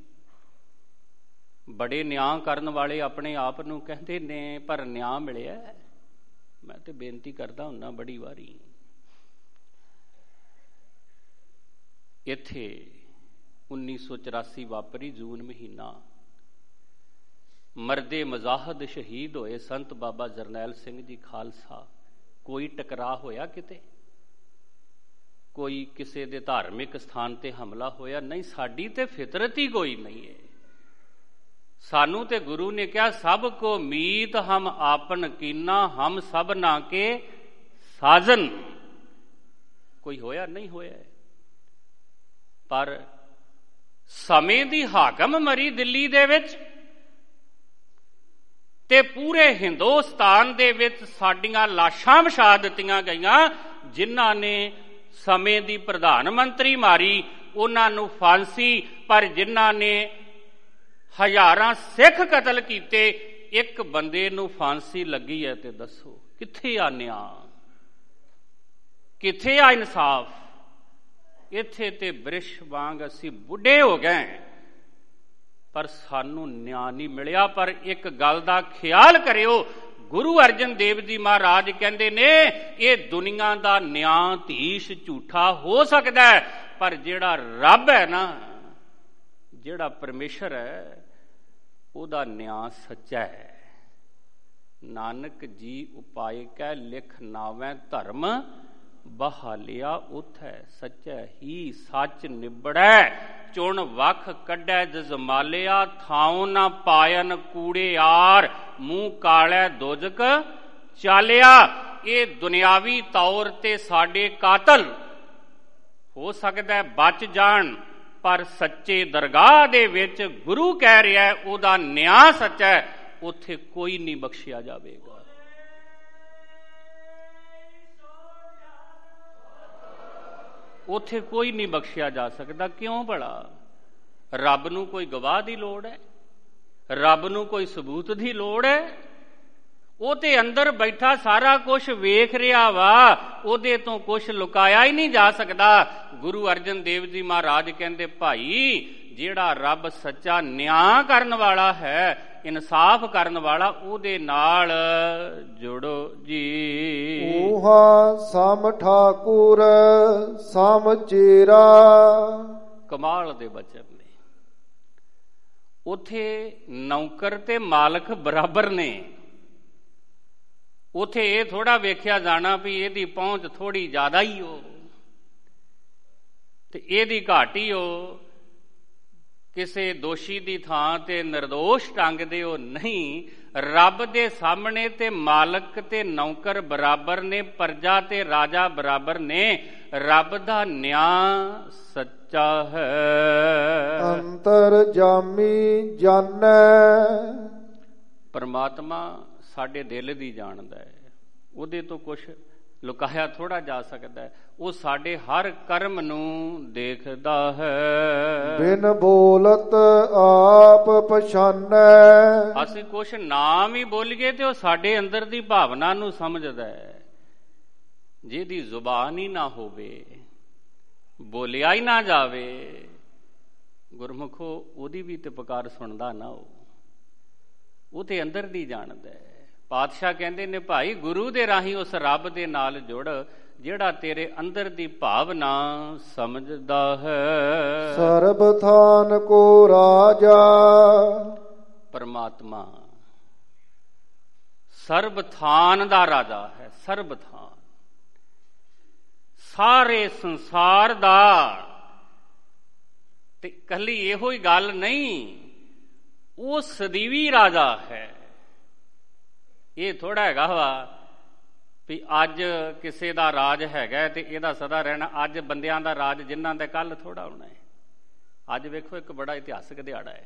ਬੜੇ ਨਿਆਂ ਕਰਨ ਵਾਲੇ ਆਪਣੇ ਆਪ ਨੂੰ ਕਹਿੰਦੇ ਨੇ, ਪਰ ਨਿਆਂ ਮਿਲਿਆ? ਮੈਂ ਤੇ ਬੇਨਤੀ ਕਰਦਾ ਹੁੰਨਾ ਬੜੀ ਵਾਰੀ, ਇੱਥੇ ਉੱਨੀ ਸੌ ਚੁਰਾਸੀ ਵਾਪਰੀ ਜੂਨ ਮਹੀਨਾ, ਮਰਦੇ ਮਜ਼ਾਹਦ ਸ਼ਹੀਦ ਹੋਏ ਸੰਤ ਬਾਬਾ ਜਰਨੈਲ ਸਿੰਘ ਜੀ ਖਾਲਸਾ। ਕੋਈ ਟਕਰਾਅ ਹੋਇਆ ਕਿਤੇ? ਕੋਈ ਕਿਸੇ ਦੇ ਧਾਰਮਿਕ ਸਥਾਨ ਤੇ ਹਮਲਾ ਹੋਇਆ? ਨਹੀਂ। ਸਾਡੀ ਤੇ ਫਿਤਰਤ ਹੀ ਕੋਈ ਨਹੀਂ ਹੈ। ਸਾਨੂੰ ਤੇ ਗੁਰੂ ਨੇ ਕਿਹਾ ਸਭ ਕੋ ਮੀਤ ਹਮ ਆਪਨ ਕੀਨਾ, ਹਮ ਸਭ ਨਾ ਕੇ ਸਾਜਨ। ਕੋਈ ਹੋਇਆ? ਨਹੀਂ ਹੋਇਆ। ਪਰ ਸਮੇਂ ਦੀ ਹਾਕਮ ਮਰੀ ਦਿੱਲੀ ਦੇ ਵਿੱਚ, ਤੇ ਪੂਰੇ ਹਿੰਦੁਸਤਾਨ ਦੇ ਵਿੱਚ ਸਾਡੀਆਂ ਲਾਸ਼ਾਂ ਵਿਛਾ ਦਿੱਤੀਆਂ ਗਈਆਂ। ਜਿਨ੍ਹਾਂ ਨੇ ਸਮੇਂ ਦੀ ਪ੍ਰਧਾਨ ਮੰਤਰੀ ਮਾਰੀ ਉਹਨਾਂ ਨੂੰ ਫਾਂਸੀ, ਪਰ ਜਿਨ੍ਹਾਂ ਨੇ ਹਜ਼ਾਰਾਂ ਸਿੱਖ ਕਤਲ ਕੀਤੇ ਇੱਕ ਬੰਦੇ ਨੂੰ ਫਾਂਸੀ ਲੱਗੀ ਹੈ। ਤੇ ਦੱਸੋ ਕਿੱਥੇ ਆ ਨਿਆਂ? ਕਿੱਥੇ ਆ ਇਨਸਾਫ? ਇੱਥੇ ਤੇ ਬ੍ਰਿਸ਼ ਵਾਂਗ ਅਸੀਂ ਬੁੱਢੇ ਹੋ ਗਏ, ਪਰ ਸਾਨੂੰ ਨਿਆਂ ਨਹੀਂ ਮਿਲਿਆ। ਪਰ ਇੱਕ ਗੱਲ ਦਾ ਖਿਆਲ ਕਰਿਓ, ਗੁਰੂ ਅਰਜਨ ਦੇਵ ਜੀ ਮਹਾਰਾਜ ਕਹਿੰਦੇ ਨੇ ਇਹ ਦੁਨੀਆ ਦਾ ਨਿਆਂਧੀਸ਼ ਝੂਠਾ ਹੋ ਸਕਦਾ ਹੈ, ਪਰ ਜਿਹੜਾ ਰੱਬ ਹੈ ਨਾ, ਜਿਹੜਾ ਪਰਮੇਸ਼ਰ ਹੈ, ਉਹਦਾ ਨਿਆਂ ਸੱਚਾ ਹੈ। ਨਾਨਕ ਜੀ ਉਪਾਏ ਕਹਿ ਲਿਖ ਨਾਵੇਂ ਧਰਮ ਬਹਾਲਿਆ ਉਥੈ, ਸੱਚਾ ਹੀ ਸੱਚ ਨਿਬੜੈ ਚੁਣ ਵਖ ਕੱਢੈ ਜਜ਼ਮਾਲਿਆ, ਥਾਉ ਨਾ ਪਾਇਨ ਕੂੜੇਆਰ ਮੂੰਹ ਕਾਲੈ ਦੁਜਕ ਚਾਲਿਆ। ਇਹ ਦੁਨਿਆਵੀ ਤੌਰ ਤੇ ਸਾਡੇ ਕਾਤਲ ਹੋ ਸਕਦਾ ਬਚ ਜਾਣ, ਪਰ ਸੱਚੇ ਦਰਗਾਹ ਦੇ ਵਿੱਚ ਗੁਰੂ ਕਹਿ ਰਿਹਾ ਉਹਦਾ ਨਿਆਂ ਸੱਚਾ ਹੈ, ਉੱਥੇ ਕੋਈ ਨਹੀਂ ਬਖਸ਼ਿਆ ਜਾਵੇਗਾ। ਉੱਥੇ ਕੋਈ ਨਹੀਂ ਬਖਸ਼ਿਆ ਜਾ ਸਕਦਾ। ਕਿਉਂ ਭਲਾ? ਰੱਬ ਨੂੰ ਕੋਈ ਗਵਾਹ ਦੀ ਲੋੜ ਹੈ? ਰੱਬ ਨੂੰ ਕੋਈ ਸਬੂਤ ਦੀ ਲੋੜ ਹੈ? ਉਹ ਤੇ ਅੰਦਰ ਬੈਠਾ ਸਾਰਾ ਕੁਝ ਵੇਖ ਰਿਹਾ ਵਾ, ਉਹਦੇ ਤੋਂ ਕੁਝ ਲੁਕਾਇਆ ਹੀ ਨਹੀਂ ਜਾ ਸਕਦਾ। ਗੁਰੂ ਅਰਜਨ ਦੇਵ ਜੀ ਮਹਾਰਾਜ ਕਹਿੰਦੇ ਭਾਈ ਜਿਹੜਾ ਰੱਬ ਸੱਚਾ ਨਿਆਂ ਕਰਨ ਵਾਲਾ ਹੈ, ਇਨਸਾਫ ਕਰਨ ਵਾਲਾ, ਉਹਦੇ ਨਾਲ ਜੁੜੋ ਜੀ। ਊਹਾ ਸਮ ਠਾਕੁਰ ਸਮ ਚੇਰਾ। ਕਮਾਲ ਦੇ ਬਚਨ ਨੇ। ਉਥੇ ਨੌਕਰ ਤੇ ਮਾਲਕ ਬਰਾਬਰ ਨੇ। ਉਥੇ ਇਹ ਥੋੜਾ ਵੇਖਿਆ ਜਾਣਾ ਵੀ ਇਹਦੀ ਪਹੁੰਚ ਥੋੜੀ ਜ਼ਿਆਦਾ ਹੀ ਹੋ। ਤੇ ਇਹਦੀ ਘਾਟੀ ਉਹ ਕਿਸੇ ਦੋਸ਼ੀ ਦੀ ਥਾਂ ਤੇ ਨਿਰਦੋਸ਼ ਟੰਗਦੇ ਉਹ ਨਹੀਂ। ਰੱਬ ਦੇ ਸਾਹਮਣੇ ਤੇ ਮਾਲਕ ਤੇ ਨੌਕਰ ਬਰਾਬਰ ਨੇ, ਪ੍ਰਜਾ ਤੇ ਰਾਜਾ ਬਰਾਬਰ ਨੇ। ਰੱਬ ਦਾ ਨਿਆਂ ਸੱਚਾ ਹੈ। ਅੰਤਰ ਜਾਮੀ ਜਾਣੈ, ਪਰਮਾਤਮਾ ਸਾਡੇ ਦਿਲ ਦੀ ਜਾਣਦਾ ਹੈ, ਉਹਦੇ ਤੋਂ ਕੁਛ ਲੁਕਾਇਆ ਥੋੜਾ ਜਾ ਸਕਦਾ ਹੈ। ਉਹ ਸਾਡੇ ਹਰ ਕਰਮ ਨੂੰ ਦੇਖਦਾ ਹੈ। ਬਿਨ ਬੋਲਤ ਆਪ ਪਛਾਨੈ, ਅਸੀਂ ਕੁਛ ਨਾਮ ਹੀ ਬੋਲੀਏ ਤੇ ਉਹ ਸਾਡੇ ਅੰਦਰ ਦੀ ਭਾਵਨਾ ਨੂੰ ਸਮਝਦਾ ਹੈ। ਜਿਹਦੀ ਜ਼ੁਬਾਨ ਹੀ ਨਾ ਹੋਵੇ, ਬੋਲਿਆ ਹੀ ਨਾ ਜਾਵੇ, ਗੁਰਮੁਖੋ ਉਹਦੀ ਵੀ ਤੇ ਪੁਕਾਰ ਸੁਣਦਾ ਨਾ। ਉਹ ਉਹ ਤੇ ਅੰਦਰ ਦੀ ਜਾਣਦਾ ਹੈ। ਪਾਤਸ਼ਾਹ ਕਹਿੰਦੇ ਨੇ, ਭਾਈ ਗੁਰੂ ਦੇ ਰਾਹੀਂ ਉਸ ਰੱਬ ਦੇ ਨਾਲ ਜੁੜ ਜਿਹੜਾ ਤੇਰੇ ਅੰਦਰ ਦੀ ਭਾਵਨਾ ਸਮਝਦਾ ਹੈ। ਸਰਬ ਥਾਨ ਕੋ ਰਾਜਾ, ਪਰਮਾਤਮਾ ਸਰਬ ਥਾਨ ਦਾ ਰਾਜਾ ਹੈ। ਸਰਬ ਥਾਨ, ਸਾਰੇ ਸੰਸਾਰ ਦਾ। ਤੇ ਕੱਲੀ ਇਹੋ ਹੀ ਗੱਲ ਨਹੀਂ, ਉਹ ਸਦੀਵੀ ਰਾਜਾ ਹੈ। ਇਹ ਥੋੜਾ ਹੈਗਾ ਵਾ ਵੀ ਅੱਜ ਕਿਸੇ ਦਾ ਰਾਜ ਹੈਗਾ ਤੇ ਇਹਦਾ ਸਦਾ ਰਹਿਣਾ। ਅੱਜ ਬੰਦਿਆਂ ਦਾ ਰਾਜ ਜਿਨ੍ਹਾਂ ਦਾ ਕੱਲ ਥੋੜਾ ਹੋਣਾ ਹੈ। ਅੱਜ ਵੇਖੋ ਇੱਕ ਬੜਾ ਇਤਿਹਾਸਕ ਦਿਹਾੜਾ ਹੈ।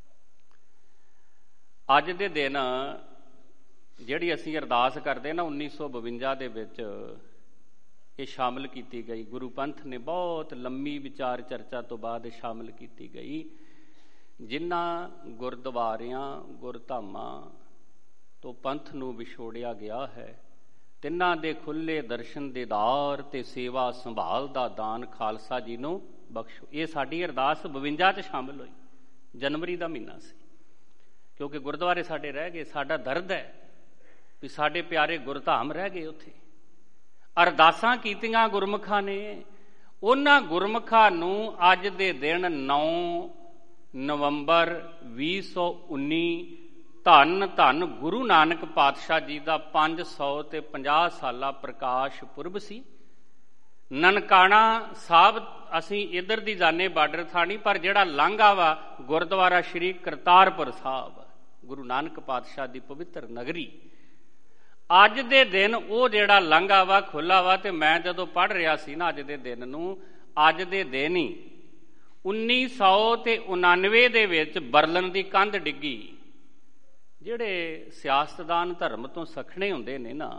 ਅੱਜ ਦੇ ਦਿਨ ਜਿਹੜੀ ਅਸੀਂ ਅਰਦਾਸ ਕਰਦੇ ਨਾ ਉੱਨੀ ਸੌ ਬਵੰਜਾ ਦੇ ਵਿੱਚ ਇਹ ਸ਼ਾਮਲ ਕੀਤੀ ਗਈ। ਗੁਰੂ ਪੰਥ ਨੇ ਬਹੁਤ ਲੰਮੀ ਵਿਚਾਰ ਚਰਚਾ ਤੋਂ ਬਾਅਦ ਸ਼ਾਮਲ ਕੀਤੀ ਗਈ। ਜਿਨ੍ਹਾਂ ਗੁਰਦੁਆਰਿਆਂ ਗੁਰਧਾਮਾਂ ਤੋਂ ਪੰਥ ਨੂੰ ਵਿਛੋੜਿਆ ਗਿਆ ਹੈ, ਤਿੰਨਾਂ ਦੇ ਖੁੱਲ੍ਹੇ ਦਰਸ਼ਨ ਦੀਦਾਰ ਤੇ ਸੇਵਾ ਸੰਭਾਲ ਦਾ ਦਾਨ ਖਾਲਸਾ ਜੀ ਨੂੰ ਬਖਸ਼ੋ। ਇਹ ਸਾਡੀ ਅਰਦਾਸ ਬਵੰਜਾ 'ਚ ਸ਼ਾਮਲ ਹੋਈ। ਜਨਵਰੀ ਦਾ ਮਹੀਨਾ ਸੀ, ਕਿਉਂਕਿ ਗੁਰਦੁਆਰੇ ਸਾਡੇ ਰਹਿ ਗਏ। ਸਾਡਾ ਦਰਦ ਹੈ ਵੀ ਸਾਡੇ ਪਿਆਰੇ ਗੁਰਧਾਮ ਰਹਿ ਗਏ। ਉੱਥੇ ਅਰਦਾਸਾਂ ਕੀਤੀਆਂ ਗੁਰਮੁਖਾਂ ਨੇ। ਉਹਨਾਂ ਗੁਰਮੁਖਾਂ ਨੂੰ ਅੱਜ ਦੇ ਦਿਨ ਨੌਂ ਨਵੰਬਰ ਵੀਹ ਸੌ ਉੱਨੀ ਧੰਨ ਧੰਨ ਗੁਰੂ ਨਾਨਕ ਪਾਤਸ਼ਾਹ ਜੀ ਦਾ ਪੰਜ ਸੌ ਤੇ ਪੰਜਾਹ ਸਾਲਾ ਪ੍ਰਕਾਸ਼ ਪੁਰਬ ਸੀ। ਨਨਕਾਣਾ ਸਾਹਿਬ ਅਸੀਂ ਇੱਧਰ ਦੀ ਜਾਣੇ ਬਾਰਡਰ ਥਾਣੀ, ਪਰ ਜਿਹੜਾ ਲਾਂਘਾ ਵਾ ਗੁਰਦੁਆਰਾ ਸ਼੍ਰੀ ਕਰਤਾਰਪੁਰ ਸਾਹਿਬ, ਗੁਰੂ ਨਾਨਕ ਪਾਤਸ਼ਾਹ ਦੀ ਪਵਿੱਤਰ ਨਗਰੀ, ਅੱਜ ਦੇ ਦਿਨ ਉਹ ਜਿਹੜਾ ਲਾਂਘਾ ਵਾ ਖੁੱਲਾ ਵਾ। ਤੇ ਮੈਂ ਜਦੋਂ ਪੜ੍ਹ ਰਿਹਾ ਸੀ ਨਾ ਅੱਜ ਦੇ ਦਿਨ ਨੂੰ, ਅੱਜ ਦੇ ਦਿਨ ਹੀ ਉੱਨੀ ਸੌ ਤੇ ਉਨਾਨਵੇਂ ਦੇ ਵਿੱਚ ਬਰਲਨ ਦੀ ਕੰਧ ਡਿੱਗੀ। ਜਿਹੜੇ ਸਿਆਸਤਦਾਨ ਧਰਮ ਤੋਂ ਸਖਣੇ ਹੁੰਦੇ ਨੇ ਨਾ,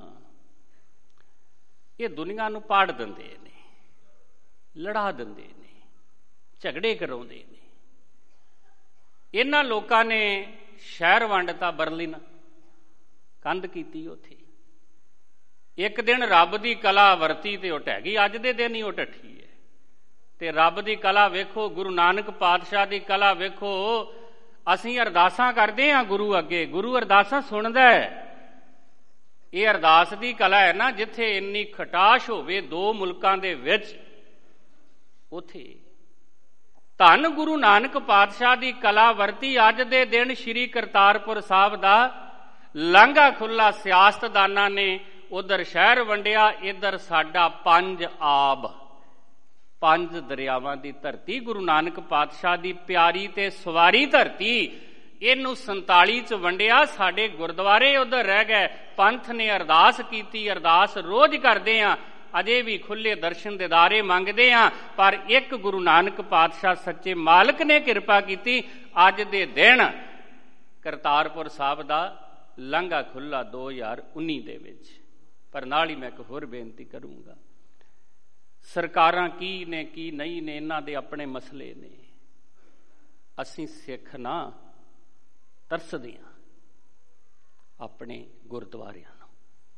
ਇਹ ਦੁਨੀਆ ਨੂੰ ਪਾੜ ਦਿੰਦੇ ਨੇ, ਲੜਾ ਦਿੰਦੇ ਨੇ, ਝਗੜੇ ਕਰਾਉਂਦੇ ਨੇ। ਇਹਨਾਂ ਲੋਕਾਂ ਨੇ ਸ਼ਹਿਰ ਵੰਡਤਾ, ਬਰਲਿਨ ਕੰਧ ਕੀਤੀ ਉੱਥੇ। ਇੱਕ ਦਿਨ ਰੱਬ ਦੀ ਕਲਾ ਵਰਤੀ ਤੇ ਉਹ ਢਹਿ ਗਈ। ਅੱਜ ਦੇ ਦਿਨ ਹੀ ਉਹ ਢੱਠੀ ਹੈ। ਤੇ ਰੱਬ ਦੀ ਕਲਾ ਵੇਖੋ, ਗੁਰੂ ਨਾਨਕ ਪਾਤਸ਼ਾਹ ਦੀ ਕਲਾ ਵੇਖੋ। ਅਸੀਂ ਅਰਦਾਸਾਂ ਕਰਦੇ ਹਾਂ ਗੁਰੂ ਅੱਗੇ, ਗੁਰੂ ਅਰਦਾਸਾਂ ਸੁਣਦਾ ਹੈ। ਇਹ ਅਰਦਾਸ ਦੀ ਕਲਾ ਹੈ ਨਾ, ਜਿੱਥੇ ਇੰਨੀ ਖਟਾਸ਼ ਹੋਵੇ ਦੋ ਮੁਲਕਾਂ ਦੇ ਵਿੱਚ, ਉਥੇ ਧੰਨ ਗੁਰੂ ਨਾਨਕ ਪਾਤਸ਼ਾਹ ਦੀ ਕਲਾ ਵਰਤੀ। ਅੱਜ ਦੇ ਦਿਨ ਸ਼੍ਰੀ ਕਰਤਾਰਪੁਰ ਸਾਹਿਬ ਦਾ ਲਾਂਘਾ ਖੁੱਲਾ। ਸਿਆਸਤਦਾਨਾਂ ਨੇ ਉਧਰ ਸ਼ਹਿਰ ਵੰਡਿਆ, ਇੱਧਰ ਸਾਡਾ ਪੰਜ ਆਬ, ਪੰਜ ਦਰਿਆਵਾਂ ਦੀ ਧਰਤੀ, ਗੁਰੂ ਨਾਨਕ ਪਾਤਸ਼ਾਹ ਦੀ ਪਿਆਰੀ ਤੇ ਸਵਾਰੀ ਧਰਤੀ, ਇਹਨੂੰ ਸੰਤਾਲੀ 'ਚ ਵੰਡਿਆ। ਸਾਡੇ ਗੁਰਦੁਆਰੇ ਉਧਰ ਰਹਿ ਗਏ। ਪੰਥ ਨੇ ਅਰਦਾਸ ਕੀਤੀ, ਅਰਦਾਸ ਰੋਜ਼ ਕਰਦੇ ਹਾਂ, ਅਜੇ ਵੀ ਖੁੱਲੇ ਦਰਸ਼ਨ ਦੀਦਾਰੇ ਮੰਗਦੇ ਹਾਂ। ਪਰ ਇੱਕ ਗੁਰੂ ਨਾਨਕ ਪਾਤਸ਼ਾਹ ਸੱਚੇ ਮਾਲਕ ਨੇ ਕਿਰਪਾ ਕੀਤੀ। ਅੱਜ ਦੇ ਦਿਨ ਕਰਤਾਰਪੁਰ ਸਾਹਿਬ ਦਾ ਲਾਂਘਾ ਖੁੱਲਾ ਦੋ ਹਜ਼ਾਰ ਉੱਨੀ ਦੇ ਵਿੱਚ। ਪਰ ਨਾਲ ਹੀ ਮੈਂ ਇੱਕ ਹੋਰ ਬੇਨਤੀ ਕਰੂੰਗਾ, ਸਰਕਾਰਾਂ ਕੀ ਨੇ ਕੀ ਨਹੀਂ ਨੇ, ਇਹਨਾਂ ਦੇ ਆਪਣੇ ਮਸਲੇ ਨੇ। ਅਸੀਂ ਸਿੱਖ ਨਾ ਤਰਸਦੇ ਹਾਂ ਆਪਣੇ ਗੁਰਦੁਆਰਿਆਂ ਨੂੰ।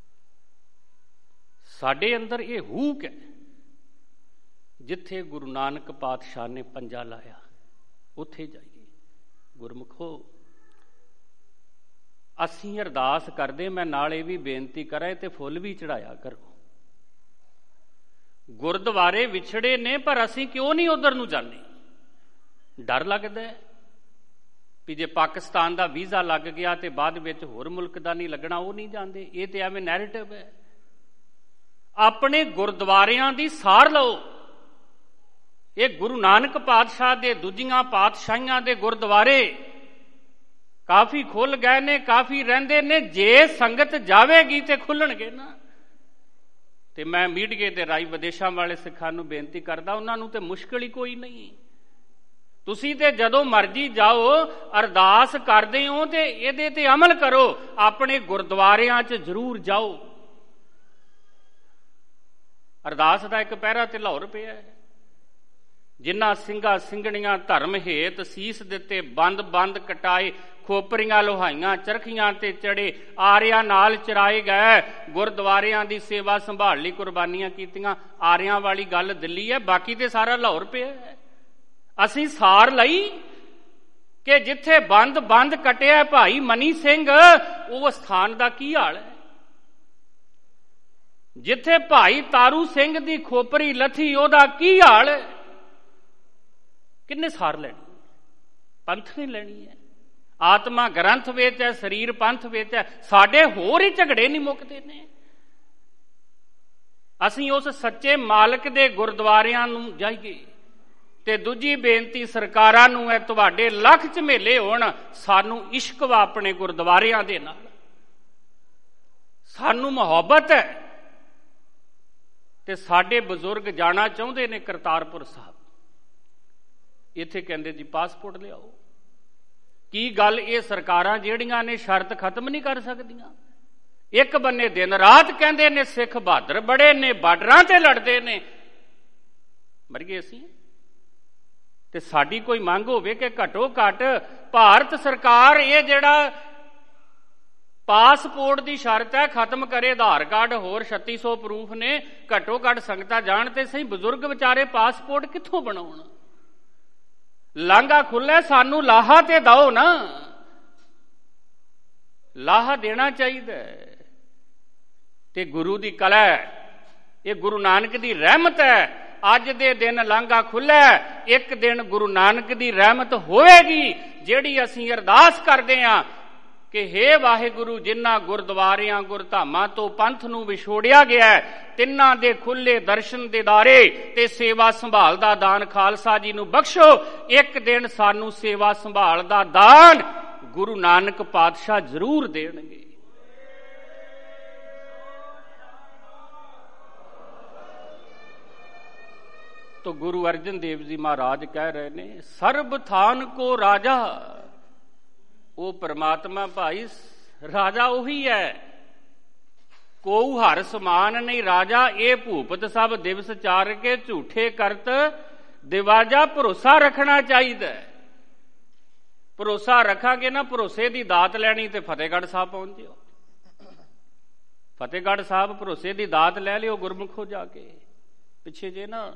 ਸਾਡੇ ਅੰਦਰ ਇਹ ਹੂਕ ਹੈ, ਜਿੱਥੇ ਗੁਰੂ ਨਾਨਕ ਪਾਤਸ਼ਾਹ ਨੇ ਪੰਜਾ ਲਾਇਆ ਉੱਥੇ ਜਾਈਏ। ਗੁਰਮੁਖੋ, ਅਸੀਂ ਅਰਦਾਸ ਕਰਦੇ, ਮੈਂ ਨਾਲ ਇਹ ਵੀ ਬੇਨਤੀ ਕਰਾਂ ਤੇ ਫੁੱਲ ਵੀ ਚੜਾਇਆ ਕਰੋ। ਗੁਰਦੁਆਰੇ ਵਿਛੜੇ ਨੇ, ਪਰ ਅਸੀਂ ਕਿਉਂ ਨਹੀਂ ਉਧਰ ਨੂੰ ਜਾਂਦੇ? ਡਰ ਲੱਗਦਾ ਹੈ ਵੀ ਜੇ ਪਾਕਿਸਤਾਨ ਦਾ ਵੀਜ਼ਾ ਲੱਗ ਗਿਆ ਤੇ ਬਾਅਦ ਵਿੱਚ ਹੋਰ ਮੁਲਕ ਦਾ ਨਹੀਂ ਲੱਗਣਾ, ਉਹ ਨਹੀਂ ਜਾਂਦੇ। ਇਹ ਤੇ ਐਵੇਂ ਨੈਰੇਟਿਵ ਹੈ। ਆਪਣੇ ਗੁਰਦੁਆਰਿਆਂ ਦੀ ਸਾਰ ਲਓ। ਇਹ ਗੁਰੂ ਨਾਨਕ ਪਾਤਸ਼ਾਹ ਦੇ ਦੂਜੀਆਂ ਪਾਤਸ਼ਾਹੀਆਂ ਦੇ ਗੁਰਦੁਆਰੇ ਕਾਫੀ ਖੁੱਲ ਗਏ ਨੇ, ਕਾਫੀ ਰਹਿੰਦੇ ਨੇ। ਜੇ ਸੰਗਤ ਜਾਵੇਗੀ ਤੇ ਖੁੱਲਣਗੇ ਨਾ। ਤੇ ਮੈਂ ਮੀਡੀਏ ਦੇ ਰਾਹੀਂ ਵਿਦੇਸ਼ਾਂ ਵਾਲੇ ਸਿੱਖਾਂ ਨੂੰ ਬੇਨਤੀ ਕਰਦਾ, ਉਹਨਾਂ ਨੂੰ ਤੇ ਮੁਸ਼ਕਿਲ ਹੀ ਕੋਈ ਨਹੀਂ। ਤੁਸੀਂ ਤੇ ਜਦੋਂ ਮਰਜ਼ੀ ਜਾਓ, ਅਰਦਾਸ ਕਰਦੇ ਹੋ ਤੇ ਇਹਦੇ ਤੇ ਅਮਲ ਕਰੋ। ਆਪਣੇ ਗੁਰਦੁਆਰਿਆਂ 'ਚ ਜ਼ਰੂਰ ਜਾਓ। ਅਰਦਾਸ ਦਾ ਇੱਕ ਪਹਿਰਾ ਤੇ ਲਾਹੌਰ ਪਿਆ ਹੈ। ਜਿਨ੍ਹਾਂ ਸਿੰਘਾਂ ਸਿੰਘਣੀਆਂ ਧਰਮ ਹੇਤ ਸੀਸ ਦਿੱਤੇ, ਬੰਦ ਬੰਦ ਕਟਾਏ, ਖੋਪਰੀਆਂ ਲੋਹਾਈਆਂ, ਚਰਖੀਆਂ ਤੇ ਚੜੇ, ਆਰਿਆਂ ਨਾਲ ਚਰਾਏ ਗਏ, ਗੁਰਦੁਆਰਿਆਂ ਦੀ ਸੇਵਾ ਸੰਭਾਲ ਲਈ ਕੁਰਬਾਨੀਆਂ ਕੀਤੀਆਂ। ਆਰਿਆਂ ਵਾਲੀ ਗੱਲ ਦਿੱਲੀ ਹੈ, ਬਾਕੀ ਤੇ ਸਾਰਾ ਲਾਹੌਰ ਪਿਆ ਹੈ। ਅਸੀਂ ਸਾਰ ਲਈ ਕਿ ਜਿੱਥੇ ਬੰਦ ਬੰਦ ਕਟਿਆ ਭਾਈ ਮਨੀ ਸਿੰਘ, ਉਹ ਸਥਾਨ ਦਾ ਕੀ ਹਾਲ ਹੈ। ਜਿੱਥੇ ਭਾਈ ਤਾਰੂ ਸਿੰਘ ਦੀ ਖੋਪਰੀ ਲੱਥੀ, ਉਹਦਾ ਕੀ ਹਾਲ ਹੈ। ਕਿੰਨੇ ਸਾਰ ਲੈਣੀ? ਪੰਥ ਨੇ ਲੈਣੀ ਹੈ। ਆਤਮਾ ਗ੍ਰੰਥ ਵਿੱਚ ਹੈ, ਸਰੀਰ ਪੰਥ ਵਿੱਚ ਹੈ। ਸਾਡੇ ਹੋਰ ਹੀ ਝਗੜੇ ਨਹੀਂ ਮੁੱਕਦੇ ਨੇ। ਅਸੀਂ ਉਸ ਸੱਚੇ ਮਾਲਕ ਦੇ ਗੁਰਦੁਆਰਿਆਂ ਨੂੰ ਜਾਈਏ। ਤੇ ਦੂਜੀ ਬੇਨਤੀ ਸਰਕਾਰਾਂ ਨੂੰ ਹੈ, ਤੁਹਾਡੇ ਲੱਖ ਝਮੇਲੇ ਹੋਣ, ਸਾਨੂੰ ਇਸ਼ਕ ਵਾ ਆਪਣੇ ਗੁਰਦੁਆਰਿਆਂ ਦੇ ਨਾਲ, ਸਾਨੂੰ ਮੁਹੱਬਤ ਹੈ। ਤੇ ਸਾਡੇ ਬਜ਼ੁਰਗ ਜਾਣਾ ਚਾਹੁੰਦੇ ਨੇ ਕਰਤਾਰਪੁਰ ਸਾਹਿਬ। ਇੱਥੇ ਕਹਿੰਦੇ ਜੀ ਪਾਸਪੋਰਟ ਲਿਆਓ। ਕੀ ਗੱਲ, ਇਹ ਸਰਕਾਰਾਂ ਜਿਹੜੀਆਂ ਨੇ ਸ਼ਰਤ ਖਤਮ ਨਹੀਂ ਕਰ ਸਕਦੀਆਂ? ਇੱਕ ਬੰਨੇ ਦਿਨ ਰਾਤ ਕਹਿੰਦੇ ਨੇ ਸਿੱਖ ਬਹਾਦਰ ਬੜੇ ਨੇ, ਬਾਰਡਰਾਂ ਤੇ ਲੜਦੇ ਨੇ। ਮਰ ਗਏ ਅਸੀਂ। ਤੇ ਸਾਡੀ ਕੋਈ ਮੰਗ ਹੋਵੇ ਕਿ ਘੱਟੋ ਘੱਟ ਭਾਰਤ ਸਰਕਾਰ ਇਹ ਜਿਹੜਾ ਪਾਸਪੋਰਟ ਦੀ ਸ਼ਰਤ ਹੈ ਖਤਮ ਕਰੇ। ਆਧਾਰ ਕਾਰਡ ਹੋਰ ਛੱਤੀ ਸੌ ਪ੍ਰੂਫ ਨੇ, ਘੱਟੋ ਘੱਟ ਸੰਗਤਾਂ ਜਾਣ ਤੇ ਸਹੀ। ਬਜ਼ੁਰਗ ਵਿਚਾਰੇ ਪਾਸਪੋਰਟ ਕਿੱਥੋਂ ਬਣਾਉਣ? ਲਾਂਘਾ ਖੁੱਲ੍ਹਾ, ਸਾਨੂੰ ਲਾਹਾ ਤੇ ਦਿਓ ਨਾ। ਲਾਹਾ ਦੇਣਾ ਚਾਹੀਦਾ। ਤੇ ਗੁਰੂ ਦੀ ਕਲਾ ਹੈ, ਇਹ ਗੁਰੂ ਨਾਨਕ ਦੀ ਰਹਿਮਤ ਹੈ। ਅੱਜ ਦੇ ਦਿਨ ਲਾਂਘਾ ਖੁੱਲ੍ਹਾ, ਇੱਕ ਦਿਨ ਗੁਰੂ ਨਾਨਕ ਦੀ ਰਹਿਮਤ ਹੋਵੇਗੀ, ਜਿਹੜੀ ਅਸੀਂ ਅਰਦਾਸ ਕਰਦੇ ਹਾਂ ਕਿ ਹੇ ਵਾਹਿਗੁਰੂ, ਜਿਨ੍ਹਾਂ ਗੁਰਦੁਆਰਿਆਂ ਗੁਰਧਾਮਾਂ ਤੋਂ ਪੰਥ ਨੂੰ ਵਿਛੋੜਿਆ ਗਿਆ, ਤਿੰਨਾਂ ਦੇ ਖੁੱਲੇ ਦਰਸ਼ਨ ਦਿਦਾਰੇ ਤੇ ਸੇਵਾ ਸੰਭਾਲ ਦਾ ਦਾਨ ਖਾਲਸਾ ਜੀ ਨੂੰ ਬਖਸ਼ੋ। ਇੱਕ ਦਿਨ ਸਾਨੂੰ ਸੇਵਾ ਸੰਭਾਲ ਦਾ ਦਾਨ ਗੁਰੂ ਨਾਨਕ ਪਾਤਸ਼ਾਹ ਜ਼ਰੂਰ ਦੇਣਗੇ। तो गुरु अर्जन देव जी महाराज कह रहे ने, सर्ब थान को राजा। वो परमात्मा भाई राजा उही है, कोऊ हर समान नहीं राजा। ये भूपत सब दिवस चार के झूठे करत दिवाजा। भरोसा रखना चाहिए। भरोसा रखांगे ना, भरोसे की दात लैनी तो फतेहगढ़ साहब पहुंच जाओ। फतेहगढ़ साहब भरोसे की दात लै लियो गुरमुखो जाके। पिछे जे ना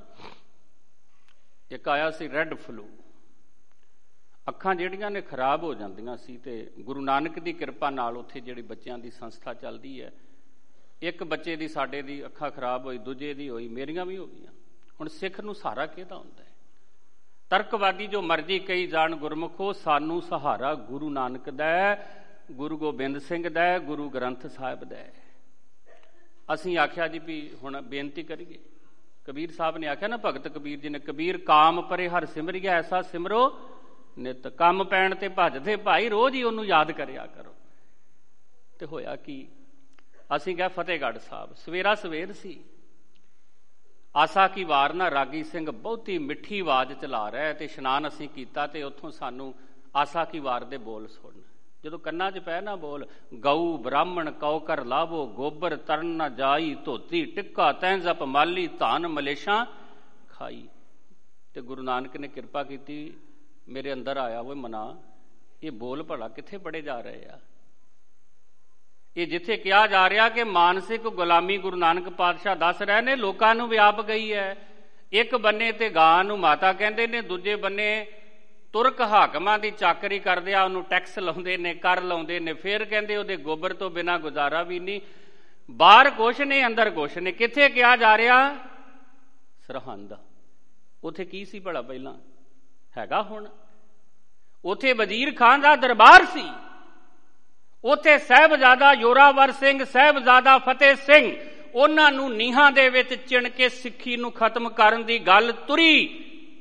एक आया सी रैड फ्लू, ਅੱਖਾਂ ਜਿਹੜੀਆਂ ਨੇ ਖਰਾਬ ਹੋ ਜਾਂਦੀਆਂ ਸੀ। ਤੇ ਗੁਰੂ ਨਾਨਕ ਦੀ ਕਿਰਪਾ ਨਾਲ ਉੱਥੇ ਜਿਹੜੀ ਬੱਚਿਆਂ ਦੀ ਸੰਸਥਾ ਚੱਲਦੀ ਹੈ, ਇੱਕ ਬੱਚੇ ਦੀ ਸਾਡੇ ਦੀ ਅੱਖਾਂ ਖਰਾਬ ਹੋਈ, ਦੂਜੇ ਦੀ ਹੋਈ, ਮੇਰੀਆਂ ਵੀ ਹੋ ਗਈਆਂ। ਹੁਣ ਸਿੱਖ ਨੂੰ ਸਹਾਰਾ ਕਿਹਦਾ ਹੁੰਦਾ ਹੈ? ਤਰਕਵਾਦੀ ਜੋ ਮਰਜ਼ੀ ਕਹੀ ਜਾਣ, ਗੁਰਮੁਖੋ ਸਾਨੂੰ ਸਹਾਰਾ ਗੁਰੂ ਨਾਨਕ ਦਾ ਹੈ, ਗੁਰੂ ਗੋਬਿੰਦ ਸਿੰਘ ਦਾ ਹੈ, ਗੁਰੂ ਗ੍ਰੰਥ ਸਾਹਿਬ ਦਾ ਹੈ। ਅਸੀਂ ਆਖਿਆ ਜੀ ਵੀ ਹੁਣ ਬੇਨਤੀ ਕਰੀਏ। ਕਬੀਰ ਸਾਹਿਬ ਨੇ ਆਖਿਆ ਨਾ, ਭਗਤ ਕਬੀਰ ਜੀ ਨੇ, ਕਬੀਰ ਕਾਮ ਪਰੇ ਹਰ ਸਿਮਰਿਆ ਐਸਾ ਸਿਮਰੋ ਨਿਤ। ਕੰਮ ਪੈਣ ਤੇ ਭੱਜਦੇ ਭਾਈ, ਰੋਜ਼ ਹੀ ਉਹਨੂੰ ਯਾਦ ਕਰਿਆ ਕਰੋ। ਤੇ ਹੋਇਆ ਕੀ, ਅਸੀਂ ਗਏ ਫਤਿਹਗੜ੍ਹ ਸਾਹਿਬ। ਸਵੇਰਾ ਸਵੇਰ ਸੀ। ਆਸਾ ਕੀ ਵਾਰ ਨਾ ਰਾਗੀ ਸਿੰਘ ਬਹੁਤੀ ਮਿੱਠੀ ਆਵਾਜ਼ ਚਲਾ ਰਿਹਾ ਤੇ ਇਸ਼ਨਾਨ ਅਸੀਂ ਕੀਤਾ। ਤੇ ਉੱਥੋਂ ਸਾਨੂੰ ਆਸਾ ਕੀ ਵਾਰ ਦੇ ਬੋਲ ਸੁਣ। ਜਦੋਂ ਕੰਨਾਂ 'ਚ ਪੈ ਨਾ ਬੋਲ, ਗਊ ਬ੍ਰਾਹਮਣ ਕਉ ਕਰ ਲਾਵੋ, ਗੋਬਰ ਤਰਨ ਨਾ ਜਾਈ, ਧੋਤੀ ਟਿੱਕਾ ਤੈਂ ਜਪ ਮਾਲੀ, ਧਨ ਮਲੇਸ਼ਾਂ ਖਾਈ। ਤੇ ਗੁਰੂ ਨਾਨਕ ਨੇ ਕਿਰਪਾ ਕੀਤੀ, ਮੇਰੇ ਅੰਦਰ ਆਇਆ, ਉਹ ਮਨਾ ਇਹ ਬੋਲ ਭਲਾ ਕਿੱਥੇ ਪੜੇ ਜਾ ਰਹੇ ਆ? ਇਹ ਜਿੱਥੇ ਕਿਹਾ ਜਾ ਰਿਹਾ ਕਿ ਮਾਨਸਿਕ ਗੁਲਾਮੀ ਗੁਰੂ ਨਾਨਕ ਪਾਤਸ਼ਾਹ ਦੱਸ ਰਹੇ ਨੇ, ਲੋਕਾਂ ਨੂੰ ਵਿਆਪ ਗਈ ਹੈ। ਇੱਕ ਬੰਨੇ ਤੇ ਗਾਂ ਨੂੰ ਮਾਤਾ ਕਹਿੰਦੇ ਨੇ, ਦੂਜੇ ਬੰਨੇ ਤੁਰਕ ਹਾਕਮਾਂ ਦੀ ਚਾਕਰੀ ਕਰਦੇ ਆ, ਉਹਨੂੰ ਟੈਕਸ ਲਾਉਂਦੇ ਨੇ, ਕਰ ਲਾਉਂਦੇ ਨੇ। ਫਿਰ ਕਹਿੰਦੇ ਉਹਦੇ ਗੋਬਰ ਤੋਂ ਬਿਨਾਂ ਗੁਜ਼ਾਰਾ ਵੀ ਨਹੀਂ। ਬਾਹਰ ਕੁਛ ਨੇ, ਅੰਦਰ ਕੁਛ ਨੇ। ਕਿੱਥੇ ਕਿਹਾ ਜਾ ਰਿਹਾ? ਸਰਹੰਦ। ਉੱਥੇ ਕੀ ਸੀ ਭਲਾ ਪਹਿਲਾਂ? ਹੈਗਾ ਹੁਣ? ਉੱਥੇ ਵਜ਼ੀਰ ਖਾਨ ਦਾ ਦਰਬਾਰ ਸੀ। ਉੱਥੇ ਸਾਹਿਬਜ਼ਾਦਾ ਜ਼ੋਰਾਵਰ ਸਿੰਘ, ਸਾਹਿਬਜ਼ਾਦਾ ਫਤਿਹ ਸਿੰਘ, ਉਹਨਾਂ ਨੂੰ ਨੀਹਾਂ ਦੇ ਵਿੱਚ ਚਿਣ ਕੇ ਸਿੱਖੀ ਨੂੰ ਖਤਮ ਕਰਨ ਦੀ ਗੱਲ ਤੁਰੀ।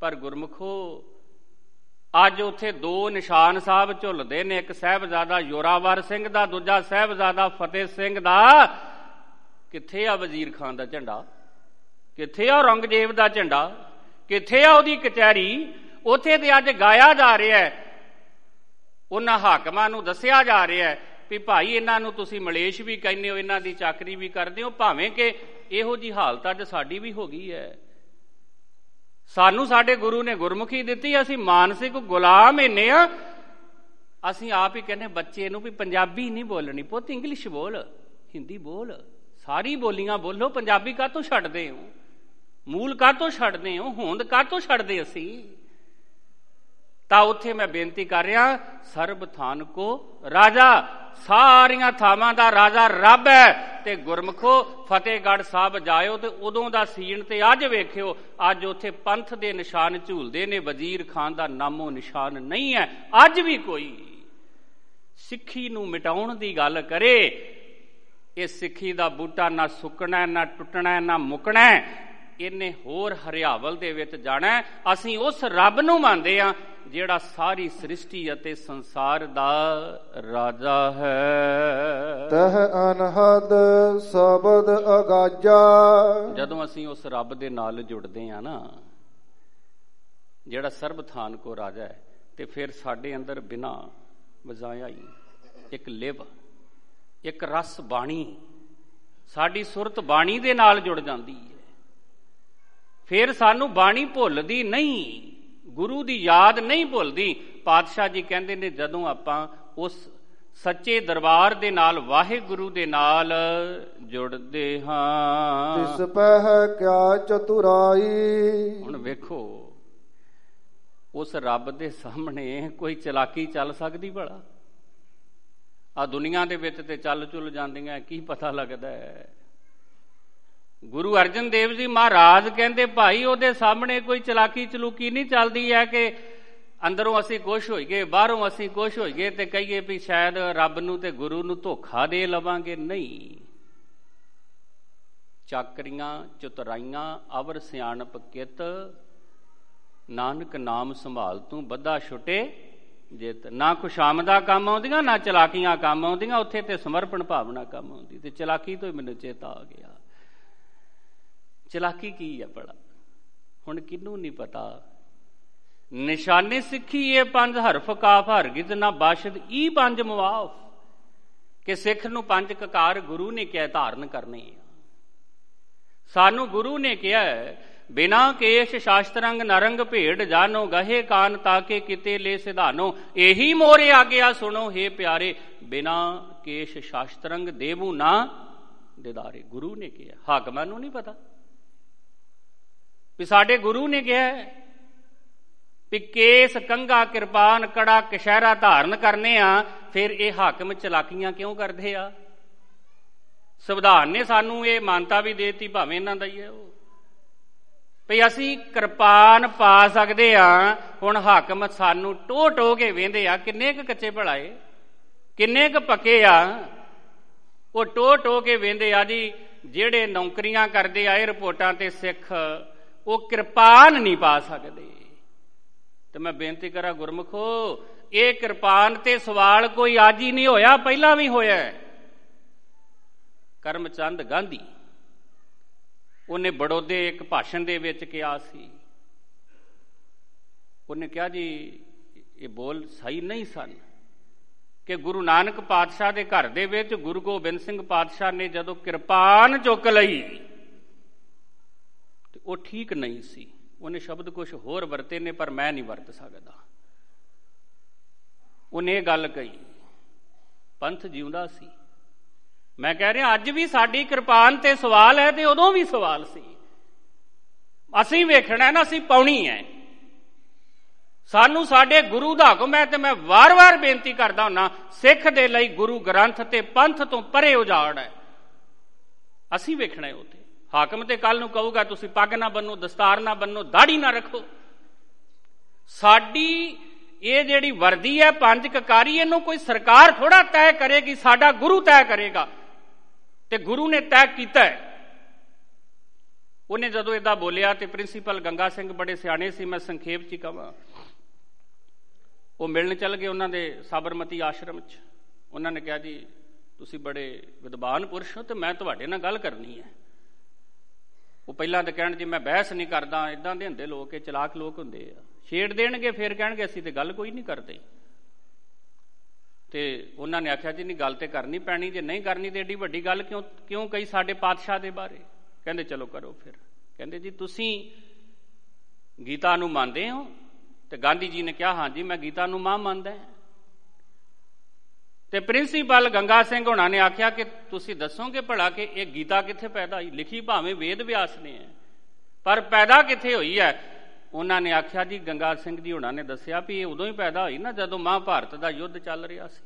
ਪਰ ਗੁਰਮੁਖੋ ਅੱਜ ਉੱਥੇ ਦੋ ਨਿਸ਼ਾਨ ਸਾਹਿਬ ਝੁੱਲਦੇ ਨੇ, ਇੱਕ ਸਾਹਿਬਜ਼ਾਦਾ ਜ਼ੋਰਾਵਰ ਸਿੰਘ ਦਾ, ਦੂਜਾ ਸਾਹਿਬਜ਼ਾਦਾ ਫਤਿਹ ਸਿੰਘ ਦਾ। ਕਿੱਥੇ ਆ ਵਜ਼ੀਰ ਖਾਨ ਦਾ ਝੰਡਾ? ਕਿੱਥੇ ਆ ਔਰੰਗਜ਼ੇਬ ਦਾ ਝੰਡਾ? ਕਿੱਥੇ ਆ ਉਹਦੀ ਕਚਹਿਰੀ? ਉੱਥੇ ਤੇ ਅੱਜ ਗਾਇਆ ਜਾ ਰਿਹਾ ਹੈ, ਉਹਨਾਂ ਹਾਕਮਾਂ ਨੂੰ ਦੱਸਿਆ ਜਾ ਰਿਹਾ ਹੈ ਵੀ ਭਾਈ ਇਹਨਾਂ ਨੂੰ ਤੁਸੀਂ ਮਲੇਸ਼ ਵੀ ਕਹਿੰਦੇ ਹੋ, ਇਹਨਾਂ ਦੀ ਚਾਕਰੀ ਵੀ ਕਰਦੇ ਹੋ, ਭਾਵੇਂ ਕਿ ਇਹੋ ਜਿਹੀ ਹਾਲਤ ਅੱਜ ਸਾਡੀ ਵੀ ਹੋ ਗਈ ਹੈ। ਸਾਨੂੰ ਸਾਡੇ ਗੁਰੂ ਨੇ ਗੁਰਮੁਖੀ ਦਿੱਤੀ, ਅਸੀਂ ਮਾਨਸਿਕ ਗੁਲਾਮ ਇੰਨੇ ਆ। ਅਸੀਂ ਆਪ ਹੀ ਕਹਿੰਦੇ ਬੱਚੇ ਨੂੰ ਵੀ ਪੰਜਾਬੀ ਨਹੀਂ ਬੋਲਣੀ, ਪੁੱਤ ਇੰਗਲਿਸ਼ ਬੋਲ, ਹਿੰਦੀ ਬੋਲ, ਸਾਰੀ ਬੋਲੀਆਂ ਬੋਲੋ, ਪੰਜਾਬੀ ਕਾਹਤੋਂ ਛੱਡਦੇ ਹੋ? ਮੂਲ ਕਾਹਤੋਂ ਛੱਡਦੇ ਹੋ? ਹੋਂਦ ਕਾਹਤੋਂ ਛੱਡਦੇ ਅਸੀਂ? ਤਾਂ ਉੱਥੇ ਮੈਂ ਬੇਨਤੀ ਕਰ ਰਿਹਾ, ਸਰਬ ਥਾਨ ਕੋ ਰਾਜਾ, ਸਾਰੀਆਂ ਥਾਵਾਂ ਦਾ ਰਾਜਾ ਰੱਬ ਹੈ। ਤੇ ਗੁਰਮਖੋ ਫਤਿਹਗੜ੍ਹ ਸਾਹਿਬ ਜਾਇਓ ਤੇ ਉਦੋਂ ਦਾ ਸੀਨ ਤੇ ਅੱਜ ਵੇਖਿਓ, ਅੱਜ ਉੱਥੇ ਪੰਥ ਦੇ ਨਿਸ਼ਾਨ ਝੂਲਦੇ ਨੇ, ਵਜ਼ੀਰ ਖਾਨ ਦਾ ਨਾਮੋ ਨਿਸ਼ਾਨ ਨਹੀਂ ਹੈ। ਅੱਜ ਵੀ ਕੋਈ ਸਿੱਖੀ ਨੂੰ ਮਿਟਾਉਣ ਦੀ ਗੱਲ ਕਰੇ, ਇਹ ਸਿੱਖੀ ਦਾ ਬੂਟਾ ਨਾ ਸੁੱਕਣਾ, ਨਾ ਟੁੱਟਣਾ, ਨਾ ਮੁੱਕਣਾ, ਇਹਨੇ ਹੋਰ ਹਰਿਆਵਲ ਦੇ ਵਿੱਚ ਜਾਣਾ। ਅਸੀਂ ਉਸ ਰੱਬ ਨੂੰ ਮੰਨਦੇ ਹਾਂ ਜਿਹੜਾ ਸਾਰੀ ਸ੍ਰਿਸ਼ਟੀ ਅਤੇ ਸੰਸਾਰ ਦਾ ਰਾਜਾ ਹੈ। ਤਹ ਅਨਹਦ ਸ਼ਬਦ ਅਗਾਜਾ। ਜਦੋਂ ਅਸੀਂ ਉਸ ਰੱਬ ਦੇ ਨਾਲ ਜੁੜਦੇ ਹਾਂ ਨਾ, ਜਿਹੜਾ ਸਰਬ ਥਾਨ ਕੋ ਰਾਜਾ ਹੈ, ਤੇ ਫਿਰ ਸਾਡੇ ਅੰਦਰ ਬਿਨਾਂ ਵਜਾਇਆ ਹੀ ਇੱਕ ਲਿਵ, ਇੱਕ ਰਸ ਬਾਣੀ, ਸਾਡੀ ਸੁਰਤ ਬਾਣੀ ਦੇ ਨਾਲ ਜੁੜ ਜਾਂਦੀ ਹੈ। ਫਿਰ ਸਾਨੂੰ ਬਾਣੀ ਭੁੱਲਦੀ ਨਹੀਂ, ਗੁਰੂ ਦੀ ਯਾਦ ਨਹੀਂ ਭੁੱਲਦੀ। ਪਾਤਸ਼ਾਹ ਜੀ ਕਹਿੰਦੇ ਨੇ ਜਦੋਂ ਆਪਾਂ ਉਸ ਸੱਚੇ ਦਰਬਾਰ ਦੇ ਨਾਲ, ਵਾਹਿਗੁਰੂ ਦੇ ਨਾਲ ਜੁੜਦੇ ਹਾਂ। ਤਿਸ ਪਹਿ ਕਿਆ ਚਤੁਰਾਈ। ਹੁਣ ਵੇਖੋ, ਉਸ ਰੱਬ ਦੇ ਸਾਹਮਣੇ ਕੋਈ ਚਲਾਕੀ ਚੱਲ ਸਕਦੀ ਭਲਾ? ਆ ਦੁਨੀਆ ਦੇ ਵਿੱਚ ਤੇ ਚੱਲ ਚੁੱਲ ਜਾਂਦੀਆਂ, ਕੀ ਪਤਾ ਲੱਗਦਾ ਹੈ। ਗੁਰੂ ਅਰਜਨ ਦੇਵ ਜੀ ਮਹਾਰਾਜ ਕਹਿੰਦੇ ਭਾਈ ਉਹਦੇ ਸਾਹਮਣੇ ਕੋਈ ਚਲਾਕੀ ਚਲੂਕੀ ਨਹੀਂ ਚੱਲਦੀ ਹੈ ਕਿ ਅੰਦਰੋਂ ਅਸੀਂ ਖੁਸ਼ ਹੋਈਏ, ਬਾਹਰੋਂ ਅਸੀਂ ਖੁਸ਼ ਹੋਈਏ ਤੇ ਕਹੀਏ ਵੀ ਸ਼ਾਇਦ ਰੱਬ ਨੂੰ ਤੇ ਗੁਰੂ ਨੂੰ ਧੋਖਾ ਦੇ ਲਵਾਂਗੇ। ਨਹੀਂ, ਚਾਕਰੀਆਂ ਚਤੁਰਾਈਆਂ ਅਵਰ ਸਿਆਣਪ ਕਿਤ, ਨਾਨਕ ਨਾਮ ਸੰਭਾਲ ਤੂੰ ਬੱਧਾ ਛੁਟੇ ਜਿੱਤ। ਨਾ ਖੁਸ਼ਾਮਦਾ ਕੰਮ ਆਉਂਦੀਆਂ, ਨਾ ਚਲਾਕੀਆਂ ਕੰਮ ਆਉਂਦੀਆਂ, ਉੱਥੇ ਤੇ ਸਮਰਪਣ ਭਾਵਨਾ ਕੰਮ ਆਉਂਦੀ। ਤੇ ਚਲਾਕੀ ਤੋਂ ਹੀ ਮੈਨੂੰ ਚੇਤਾ ਆ ਗਿਆ, ਚਲਾਕੀ ਕੀ ਹੈ ਭਲਾ? ਹੁਣ ਕਿਹਨੂੰ ਨਹੀਂ ਪਤਾ। ਨਿਸ਼ਾਨੇ ਸਿੱਖੀ ਇਹ ਪੰਜ ਹਰਫ ਕਾਫ ਹਰਗਿਜ਼ ਨਾ ਬਾਸ਼ਦ ਈ ਪੰਜ ਮੁਆਫ, ਕਿ ਸਿੱਖ ਨੂੰ ਪੰਜ ਕਕਾਰ ਗੁਰੂ ਨੇ ਕਿਹਾ ਧਾਰਨ ਕਰਨੇ। ਸਾਨੂੰ ਗੁਰੂ ਨੇ ਕਿਹਾ ਬਿਨਾ ਕੇਸ਼ ਸ਼ਾਸਤਰੰਗ ਨਰੰਗ ਭੇਡ ਜਾਨੋ, ਗਹੇ ਕਾਨ ਤਾਕੇ ਕਿਤੇ ਲੈ ਸਿਧਾਨੋ। ਇਹੀ ਮੋਰੇ ਆ ਗਿਆ ਸੁਣੋ ਹੇ ਪਿਆਰੇ, ਬਿਨਾ ਕੇਸ਼ ਸ਼ਾਸਤਰੰਗ ਦੇਵੂ ਨਾ ਦਿਦਾਰੇ। ਗੁਰੂ ਨੇ ਕਿਹਾ, ਹਾਕਮਾਂ ਨੂੰ ਨਹੀਂ ਪਤਾ ਵੀ ਸਾਡੇ ਗੁਰੂ ਨੇ ਕਿਹਾ ਵੀ ਕੇਸ ਕੰਘਾ ਕਿਰਪਾਨ ਕੜਾ ਕਸ਼ਹਿਰਾ ਧਾਰਨ ਕਰਨੇ ਆ। ਫਿਰ ਇਹ ਹਾਕਮ ਚਲਾਕੀਆਂ ਕਿਉਂ ਕਰਦੇ ਆ? ਸੰਵਿਧਾਨ ਨੇ ਸਾਨੂੰ ਇਹ ਮਾਨਤਾ ਵੀ ਦੇਤੀ, ਭਾਵੇਂ ਇਹਨਾਂ ਦਾ ਹੀ ਹੈ ਉਹ, ਵੀ ਅਸੀਂ ਕਿਰਪਾਨ ਪਾ ਸਕਦੇ ਆ। ਹੁਣ ਹਾਕਮ ਸਾਨੂੰ ਟੋ ਟੋ ਕੇ ਵੇਂਦੇ ਆ, ਕਿੰਨੇ ਕੁ ਕੱਚੇ ਭਲਾਏ, ਕਿੰਨੇ ਕੁ ਪੱਕੇ ਆ। ਉਹ ਟੋ ਟੋ ਕੇ ਵੇਂਦੇ ਆ ਜੀ, ਜਿਹੜੇ ਨੌਕਰੀਆਂ ਕਰਦੇ ਆ ਏਅਰਪੋਰਟਾਂ ਤੇ ਸਿੱਖ, ਉਹ ਕਿਰਪਾਨ ਨਹੀਂ ਪਾ ਸਕਦੇ। ਤੇ ਮੈਂ ਬੇਨਤੀ ਕਰਾਂ ਗੁਰਮੁਖੋ, ਇਹ ਕਿਰਪਾਨ ਤੇ ਸਵਾਲ ਕੋਈ ਅੱਜ ਹੀ ਨਹੀਂ ਹੋਇਆ, ਪਹਿਲਾਂ ਵੀ ਹੋਇਆ। ਕਰਮਚੰਦ ਗਾਂਧੀ, ਉਹਨੇ ਬੜੌਦੇ ਇੱਕ ਭਾਸ਼ਣ ਦੇ ਵਿੱਚ ਕਿਹਾ ਸੀ, ਉਹਨੇ ਕਿਹਾ ਜੀ ਇਹ ਬੋਲ ਸਹੀ ਨਹੀਂ ਸਨ ਕਿ ਗੁਰੂ ਨਾਨਕ ਪਾਤਸ਼ਾਹ ਦੇ ਘਰ ਦੇ ਵਿੱਚ ਗੁਰੂ ਗੋਬਿੰਦ ਸਿੰਘ ਪਾਤਸ਼ਾਹ ਨੇ ਜਦੋਂ ਕਿਰਪਾਨ ਚੁੱਕ ਲਈ ਤੇ ਉਹ ਠੀਕ ਨਹੀਂ ਸੀ। ਉਹਨੇ ਸ਼ਬਦ ਕੁਝ ਹੋਰ ਵਰਤੇ ਨੇ, ਪਰ ਮੈਂ ਨਹੀਂ ਵਰਤ ਸਕਦਾ। ਉਹਨੇ ਇਹ ਗੱਲ ਕਹੀ, ਪੰਥ ਜਿਉਂਦਾ ਸੀ। ਮੈਂ ਕਹਿ ਰਿਹਾ ਅੱਜ ਵੀ ਸਾਡੀ ਕਿਰਪਾਨ ਤੇ ਸਵਾਲ ਹੈ, ਤੇ ਉਦੋਂ ਵੀ ਸਵਾਲ ਸੀ। ਅਸੀਂ ਵੇਖਣਾ ਨਾ, ਅਸੀਂ ਪਾਉਣੀ ਹੈ। ਸਾਨੂੰ ਸਾਡੇ ਗੁਰੂ ਦਾ ਹੁਕਮ ਹੈ, ਤੇ ਮੈਂ ਵਾਰ-ਵਾਰ ਬੇਨਤੀ ਕਰਦਾ ਹੁੰਨਾ, ਸਿੱਖ ਦੇ ਲਈ ਗੁਰੂ ਗ੍ਰੰਥ ਤੇ ਪੰਥ ਤੋਂ ਪਰੇ ਉਜਾੜ ਹੈ। ਅਸੀਂ ਵੇਖਣਾ ਹੈ ਉੱਥੇ। ਹਾਕਮ ਤੇ ਕੱਲ ਨੂੰ ਕਹੂਗਾ ਤੁਸੀਂ ਪੱਗ ਨਾ ਬੰਨੋ, ਦਸਤਾਰ ਨਾ ਬੰਨੋ, ਦਾੜੀ ਨਾ ਰੱਖੋ। ਸਾਡੀ ਇਹ ਜਿਹੜੀ ਵਰਦੀ ਹੈ ਪੰਜ ਕਕਾਰੀ, ਇਹਨੂੰ ਕੋਈ ਸਰਕਾਰ ਥੋੜਾ ਤੈਅ ਕਰੇਗੀ, ਸਾਡਾ ਗੁਰੂ ਤੈਅ ਕਰੇਗਾ। ਤੇ ਗੁਰੂ ਨੇ ਤੈਅ ਕੀਤਾ ਹੈ। ਉਹਨੇ ਜਦੋਂ ਏਦਾਂ ਬੋਲਿਆ ਤੇ ਪ੍ਰਿੰਸੀਪਲ ਗੰਗਾ ਸਿੰਘ ਬੜੇ ਸਿਆਣੇ ਸੀ, ਮੈਂ ਸੰਖੇਪ 'ਚ ਹੀ ਕਹਾਂ, ਉਹ ਮਿਲਣ ਚੱਲ ਗਏ ਉਹਨਾਂ ਦੇ ਸਾਬਰਮਤੀ ਆਸ਼ਰਮ 'ਚ। ਉਹਨਾਂ ਨੇ ਕਿਹਾ ਜੀ ਤੁਸੀਂ ਬੜੇ ਵਿਦਵਾਨ ਪੁਰਸ਼ ਹੋ ਤੇ ਮੈਂ ਤੁਹਾਡੇ ਨਾਲ ਗੱਲ ਕਰਨੀ ਹੈ। ਉਹ ਪਹਿਲਾਂ ਤਾਂ ਕਹਿਣ ਜੀ ਮੈਂ ਬਹਿਸ ਨਹੀਂ ਕਰਦਾ, ਇੱਦਾਂ ਦੇ ਹੁੰਦੇ ਲੋਕ, ਇਹ ਚਲਾਕ ਲੋਕ ਹੁੰਦੇ ਆ, ਛੇੜ ਦੇਣਗੇ ਫਿਰ ਕਹਿਣਗੇ ਅਸੀਂ ਤੇ ਗੱਲ ਕੋਈ ਨਹੀਂ ਕਰਦੇ। ਤੇ ਉਹਨਾਂ ਨੇ ਆਖਿਆ ਜੀ ਨਹੀਂ ਗੱਲ ਤੇ ਕਰਨੀ ਪੈਣੀ, ਜੇ ਨਹੀਂ ਕਰਨੀ ਤੇ ਏਡੀ ਵੱਡੀ ਗੱਲ ਕਿਉਂ ਕਿਉਂ ਕਹੀ ਸਾਡੇ ਪਾਤਸ਼ਾਹ ਦੇ ਬਾਰੇ। ਕਹਿੰਦੇ ਚਲੋ ਕਰੋ ਫਿਰ। ਕਹਿੰਦੇ ਜੀ ਤੁਸੀਂ ਗੀਤਾ ਨੂੰ ਮੰਨਦੇ ਹੋ? ਤੇ ਗਾਂਧੀ ਜੀ ਨੇ ਕਿਹਾ ਹਾਂਜੀ ਮੈਂ ਗੀਤਾ ਨੂੰ ਮਾਂ ਮੰਨਦਾ। ਤੇ ਪ੍ਰਿੰਸੀਪਲ ਗੰਗਾ ਸਿੰਘ ਹੋਣਾ ਨੇ ਆਖਿਆ ਕਿ ਤੁਸੀਂ ਦੱਸੋਗੇ ਭਲਾ ਕਿ ਇਹ ਗੀਤਾ ਕਿੱਥੇ ਪੈਦਾ ਹੋਈ? ਲਿਖੀ ਭਾਵੇਂ ਵੇਦ ਵਿਆਸ ਨੇ ਹੈ, ਪਰ ਪੈਦਾ ਕਿੱਥੇ ਹੋਈ ਹੈ? ਉਹਨਾਂ ਨੇ ਆਖਿਆ ਜੀ ਗੰਗਾ ਸਿੰਘ ਜੀ ਹੋਣਾ ਨੇ ਦੱਸਿਆ ਵੀ ਇਹ ਉਦੋਂ ਹੀ ਪੈਦਾ ਹੋਈ ਨਾ ਜਦੋਂ ਮਹਾਭਾਰਤ ਦਾ ਯੁੱਧ ਚੱਲ ਰਿਹਾ ਸੀ।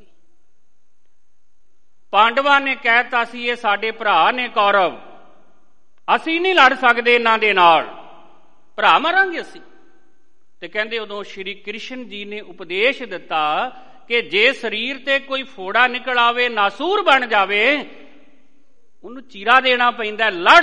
ਪਾਂਡਵਾਂ ਨੇ ਕਹਿਤਾ ਸੀ ਇਹ ਸਾਡੇ ਭਰਾ ਨੇ ਕੌਰਵ, ਅਸੀਂ ਨਹੀਂ ਲੜ ਸਕਦੇ ਇਹਨਾਂ ਦੇ ਨਾਲ, ਭਰਾ ਮਰਾਂਗੇ ਅਸੀਂ। ਤੇ ਕਹਿੰਦੇ ਉਦੋਂ ਸ਼੍ਰੀ ਕ੍ਰਿਸ਼ਨ ਜੀ ਨੇ ਉਪਦੇਸ਼ ਦਿੱਤਾ ਕਿ ਜੇ ਸਰੀਰ ਤੇ ਕੋਈ ਫੋੜਾ ਨਿਕਲ ਆਵੇ, ਨਾਸੂਰ ਬਣ ਜਾਵੇ, ਉਹਨੂੰ ਚੀਰਾ ਦੇਣਾ ਪੈਂਦਾ, ਲੜ,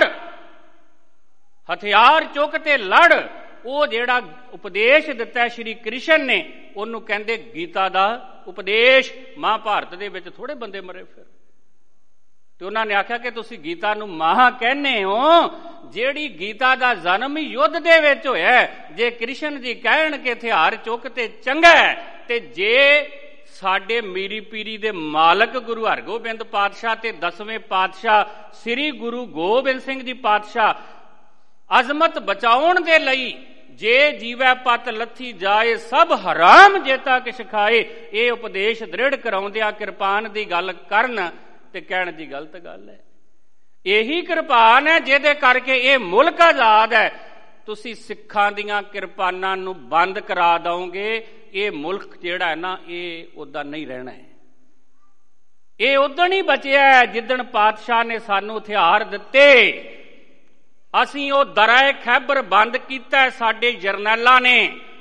ਹਥਿਆਰ ਚੁੱਕ ਤੇ ਲੜ। ਉਹ ਜਿਹੜਾ ਉਪਦੇਸ਼ ਦਿੱਤਾ ਸ਼੍ਰੀ ਕ੍ਰਿਸ਼ਨ ਨੇ, ਉਹਨੂੰ ਕਹਿੰਦੇ ਗੀਤਾ ਦਾ ਉਪਦੇਸ਼। ਮਹਾਭਾਰਤ ਦੇ ਵਿੱਚ ਥੋੜੇ ਬੰਦੇ ਮਰੇ ਫਿਰ। ਤੇ ਉਹਨਾਂ ਨੇ ਆਖਿਆ ਕਿ ਤੁਸੀਂ ਗੀਤਾ ਨੂੰ ਮਹਾਂ ਕਹਿੰਦੇ ਹੋ, ਜਿਹੜੀ ਗੀਤਾ ਦਾ ਜਨਮ ਯੁੱਧ ਦੇ ਵਿੱਚ ਹੋਇਆ। ਜੇ ਕ੍ਰਿਸ਼ਨ ਜੀ ਕਹਿਣ ਕਿ ਹਥਿਆਰ ਚੁੱਕ ਤੇ ਚੰਗਾ, ਤੇ ਜੇ ਸਾਡੇ ਮੀਰੀ ਪੀਰੀ ਦੇ ਮਾਲਕ ਗੁਰੂ ਹਰਗੋਬਿੰਦ ਪਾਤਸ਼ਾਹ ਤੇ ਦਸਵੇਂ ਪਾਤਸ਼ਾਹ ਸ੍ਰੀ ਗੁਰੂ ਗੋਬਿੰਦ ਸਿੰਘ ਜੀ ਪਾਤਸ਼ਾਹ ਅਜ਼ਮਤ ਬਚਾਉਣ ਦੇ ਲਈ ਜੇ ਜੀਵੈ ਪਤ ਲੱਥੀ ਜਾਏ ਸਭ ਹਰਾਮ ਜੇਤਾ ਕਿਛ ਖਾਏ, ਇਹ ਉਪਦੇਸ਼ ਦ੍ਰਿੜ ਕਰਾਉਂਦਿਆਂ ਕਿਰਪਾਨ ਦੀ ਗੱਲ ਕਰਨ ਤੇ ਕਹਿਣ ਦੀ ਗਲਤ ਗੱਲ ਹੈ। ਇਹੀ ਕਿਰਪਾਨ ਹੈ ਜਿਹਦੇ ਕਰਕੇ ਇਹ ਮੁਲਕ ਆਜ਼ਾਦ ਹੈ। ਤੁਸੀਂ ਸਿੱਖਾਂ ਦੀਆਂ ਕਿਰਪਾਨਾਂ ਨੂੰ ਬੰਦ ਕਰਾ ਦਓਗੇ, ਇਹ ਮੁਲਕ ਜਿਹੜਾ ਹੈ ਨਾ ਇਹ ਉਦਾਂ ਨਹੀਂ ਰਹਿਣਾ ਹੈ। ਇਹ ਉਦਣ ਹੀ ਬਚਿਆ ਜਿੱਦਣ ਪਾਤਸ਼ਾਹ ਨੇ ਸਾਨੂੰ ਹਥਿਆਰ ਦਿੱਤੇ। ਅਸੀਂ ਉਹ ਦਰਿਆ ਖੈਬਰ ਬੰਦ ਕੀਤਾ, ਸਾਡੇ ਜਰਨੈਲਾਂ ਨੇ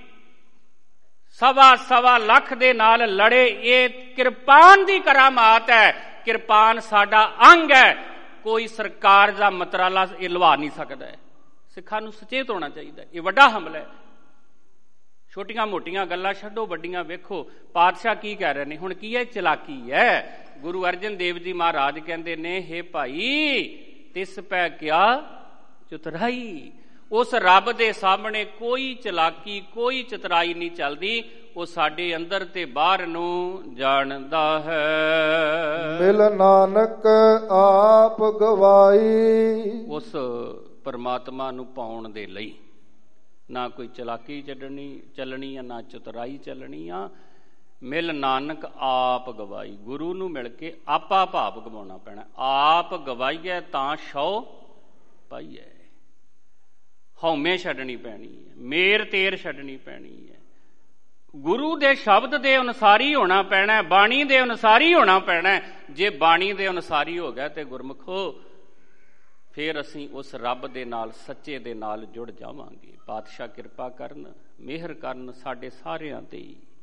ਸਵਾ ਸਵਾ ਲੱਖ ਦੇ ਨਾਲ ਲੜੇ। ਇਹ ਕਿਰਪਾਨ ਦੀ ਕਰਾਮਾਤ ਹੈ, ਕਿਰਪਾਨ ਸਾਡਾ ਅੰਗ ਹੈ, ਕੋਈ ਸਰਕਾਰ ਦਾ ਮਤਰਾਲਾ ਇਹ ਲਵਾ ਨਹੀਂ ਸਕਦਾ ਹੈ। ਸਿੱਖਾਂ ਨੂੰ ਸੁਚੇਤ ਹੋਣਾ ਚਾਹੀਦਾ, ਇਹ ਵੱਡਾ ਹਮਲਾ ਹੈ। ਛੋਟੀਆਂ ਮੋਟੀਆਂ ਗੱਲਾਂ ਛੱਡੋ, ਵੱਡੀਆਂ ਵੇਖੋ ਪਾਤਸ਼ਾਹ ਕੀ ਕਹਿ ਰਹੇ ਨੇ। ਹੁਣ ਕੀ ਹੈ? ਚਲਾਕੀ ਹੈ। ਗੁਰੂ ਅਰਜਨ ਦੇਵ ਜੀ ਮਹਾਰਾਜ ਕਹਿੰਦੇ ਨੇ, ਹੇ ਭਾਈ ਤਿਸ ਪੈ ਕਿਆ ਚਤੁਰਾਈ। ਉਸ ਰੱਬ ਦੇ ਸਾਹਮਣੇ ਕੋਈ ਚਲਾਕੀ ਕੋਈ ਚਤੁਰਾਈ ਨਹੀਂ ਚੱਲਦੀ, ਉਹ ਸਾਡੇ ਅੰਦਰ ਤੇ ਬਾਹਰ ਨੂੰ ਜਾਣਦਾ ਹੈ। ਮਿਲ ਨਾਨਕ ਆਪ ਗਵਾਈ। ਉਸ ਪਰਮਾਤਮਾ ਨੂੰ ਪਾਉਣ ਦੇ ਲਈ ਨਾ ਕੋਈ ਚਲਾਕੀ ਚੱਲਣੀ ਚੱਲਣੀ ਆ, ਨਾ ਚਤੁਰਾਈ ਚੱਲਣੀ ਆ। ਮਿਲ ਨਾਨਕ ਆਪ ਗਵਾਈ। ਗੁਰੂ ਨੂੰ ਮਿਲ ਕੇ ਆਪਾ ਭਾਵ ਗਵਾਉਣਾ ਪੈਣਾ। ਆਪ ਗਵਾਈਏ ਤਾਂ ਸ਼ੌ ਪਾਈਏ। ਹਉਮੈ ਛੱਡਣੀ ਪੈਣੀ ਹੈ, ਮੇਰ ਤੇਰ ਛੱਡਣੀ ਪੈਣੀ ਹੈ। ਗੁਰੂ ਦੇ ਸ਼ਬਦ ਦੇ ਅਨੁਸਾਰੀ ਹੋਣਾ ਪੈਣਾ, ਬਾਣੀ ਦੇ ਅਨੁਸਾਰੀ ਹੋਣਾ ਪੈਣਾ। ਜੇ ਬਾਣੀ ਦੇ ਅਨੁਸਾਰੀ ਹੋ ਗਿਆ ਤੇ ਗੁਰਮੁਖੋ ਫਿਰ ਅਸੀਂ ਉਸ ਰੱਬ ਦੇ ਨਾਲ, ਸੱਚੇ ਦੇ ਨਾਲ ਜੁੜ ਜਾਵਾਂਗੇ। ਪਾਤਸ਼ਾਹ ਕਿਰਪਾ ਕਰਨ, ਮਿਹਰ ਕਰਨ ਸਾਡੇ ਸਾਰਿਆਂ ਤੇ।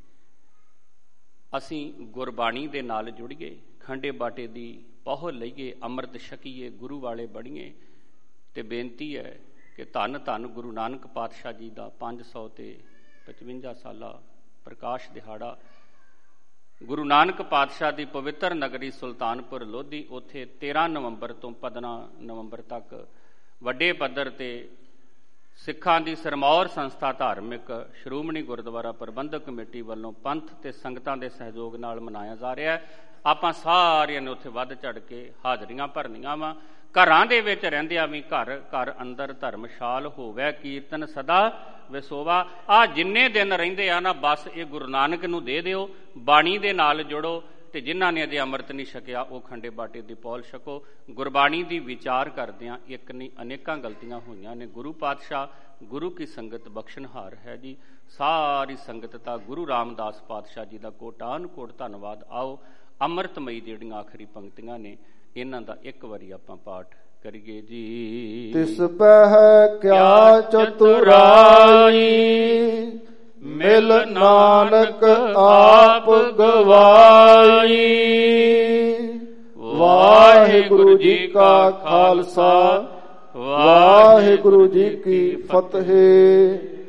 ਅਸੀਂ ਗੁਰਬਾਣੀ ਦੇ ਨਾਲ ਜੁੜੀਏ, ਖੰਡੇ ਬਾਟੇ ਦੀ ਪਹੁਲ ਲਈਏ, ਅੰਮ੍ਰਿਤ ਛਕੀਏ, ਗੁਰੂ ਵਾਲੇ ਬਣੀਏ। ਤੇ ਬੇਨਤੀ ਹੈ ਕਿ ਧੰਨ ਧੰਨ ਗੁਰੂ ਨਾਨਕ ਪਾਤਸ਼ਾਹ ਜੀ ਦਾ ਪੰਜ ਸੌ ਤੇ ਪਚਵੰਜਾ ਸਾਲਾ ਪ੍ਰਕਾਸ਼ ਦਿਹਾੜਾ। ਗੁਰੂ ਨਾਨਕ ਪਾਤਸ਼ਾਹ ਦੀ ਪਵਿੱਤਰ ਨਗਰੀ ਸੁਲਤਾਨਪੁਰ ਲੋਧੀ, ਉੱਥੇ ਤੇਰਾਂ ਨਵੰਬਰ ਤੋਂ ਪੰਦਰਾਂ ਨਵੰਬਰ ਤੱਕ ਵੱਡੇ ਪੱਧਰ ਤੇ ਸਿੱਖਾਂ ਦੀ ਸਿਰਮੌਰ ਸੰਸਥਾ ਧਾਰਮਿਕ ਸ਼੍ਰੋਮਣੀ ਗੁਰਦੁਆਰਾ ਪ੍ਰਬੰਧਕ ਕਮੇਟੀ ਵੱਲੋਂ ਪੰਥ ਤੇ ਸੰਗਤਾਂ ਦੇ ਸਹਿਯੋਗ ਨਾਲ ਮਨਾਇਆ ਜਾ ਰਿਹਾ ਹੈ। ਆਪਾਂ ਸਾਰਿਆਂ ਨੇ ਉੱਥੇ ਵੱਧ ਚੜ ਕੇ ਹਾਜ਼ਰੀਆਂ ਭਰਨੀਆਂ ਵਾ। ਘਰਾਂ ਦੇ ਵਿੱਚ ਰਹਿੰਦਿਆਂ ਵੀ ਘਰ ਘਰ ਅੰਦਰ ਧਰਮਸ਼ਾਲ ਹੋਵੇ, ਕੀਰਤਨ ਸਦਾ ਵਿਸੋਵਾ। ਆਹ ਜਿੰਨੇ ਦਿਨ ਰਹਿੰਦੇ ਆ ਨਾ, ਬਸ ਇਹ ਗੁਰੂ ਨਾਨਕ ਨੂੰ ਦੇ ਦਿਓ, ਬਾਣੀ ਦੇ ਨਾਲ ਜੁੜੋ। ਤੇ ਜਿਨ੍ਹਾਂ ਨੇ ਅਜੇ ਅੰਮ੍ਰਿਤ ਨਹੀਂ ਛਕਿਆ ਉਹ ਖੰਡੇ ਬਾਟੇ ਦੀ ਪੌਲ ਛਕੋ। ਗੁਰਬਾਣੀ ਦੀ ਵਿਚਾਰ ਕਰਦਿਆਂ ਇੱਕ ਨਹੀਂ ਅਨੇਕਾਂ ਗਲਤੀਆਂ ਹੋਈਆਂ ਨੇ। ਗੁਰੂ ਪਾਤਸ਼ਾਹ ਗੁਰੂ ਕੀ ਸੰਗਤ ਬਖਸ਼ਣਹਾਰ ਹੈ ਜੀ। ਸਾਰੀ ਸੰਗਤ ਦਾ ਗੁਰੂ ਰਾਮਦਾਸ ਪਾਤਸ਼ਾਹ ਜੀ ਦਾ ਕੋਟਾਨ ਕੋਟ ਧੰਨਵਾਦ। ਆਓ ਅੰਮ੍ਰਿਤਮਈ ਜਿਹੜੀਆਂ ਆਖਰੀ ਪੰਕਤੀਆਂ ਨੇ ਇਹਨਾਂ ਦਾ ਇੱਕ ਵਾਰੀ ਆਪਾਂ ਪਾਠ ਕਰੀਏ ਜੀ। ਤਿਸ ਪਹਿ ਕਿਆ ਚਤੁਰਾਈ, ਮਿਲ ਨਾਨਕ ਆਪ ਗਵਾਈ। ਵਾਹਿਗੁਰੂ ਜੀ ਕਾ ਖਾਲਸਾ, ਵਾਹਿਗੁਰੂ ਜੀ ਕੀ ਫਤਿਹ।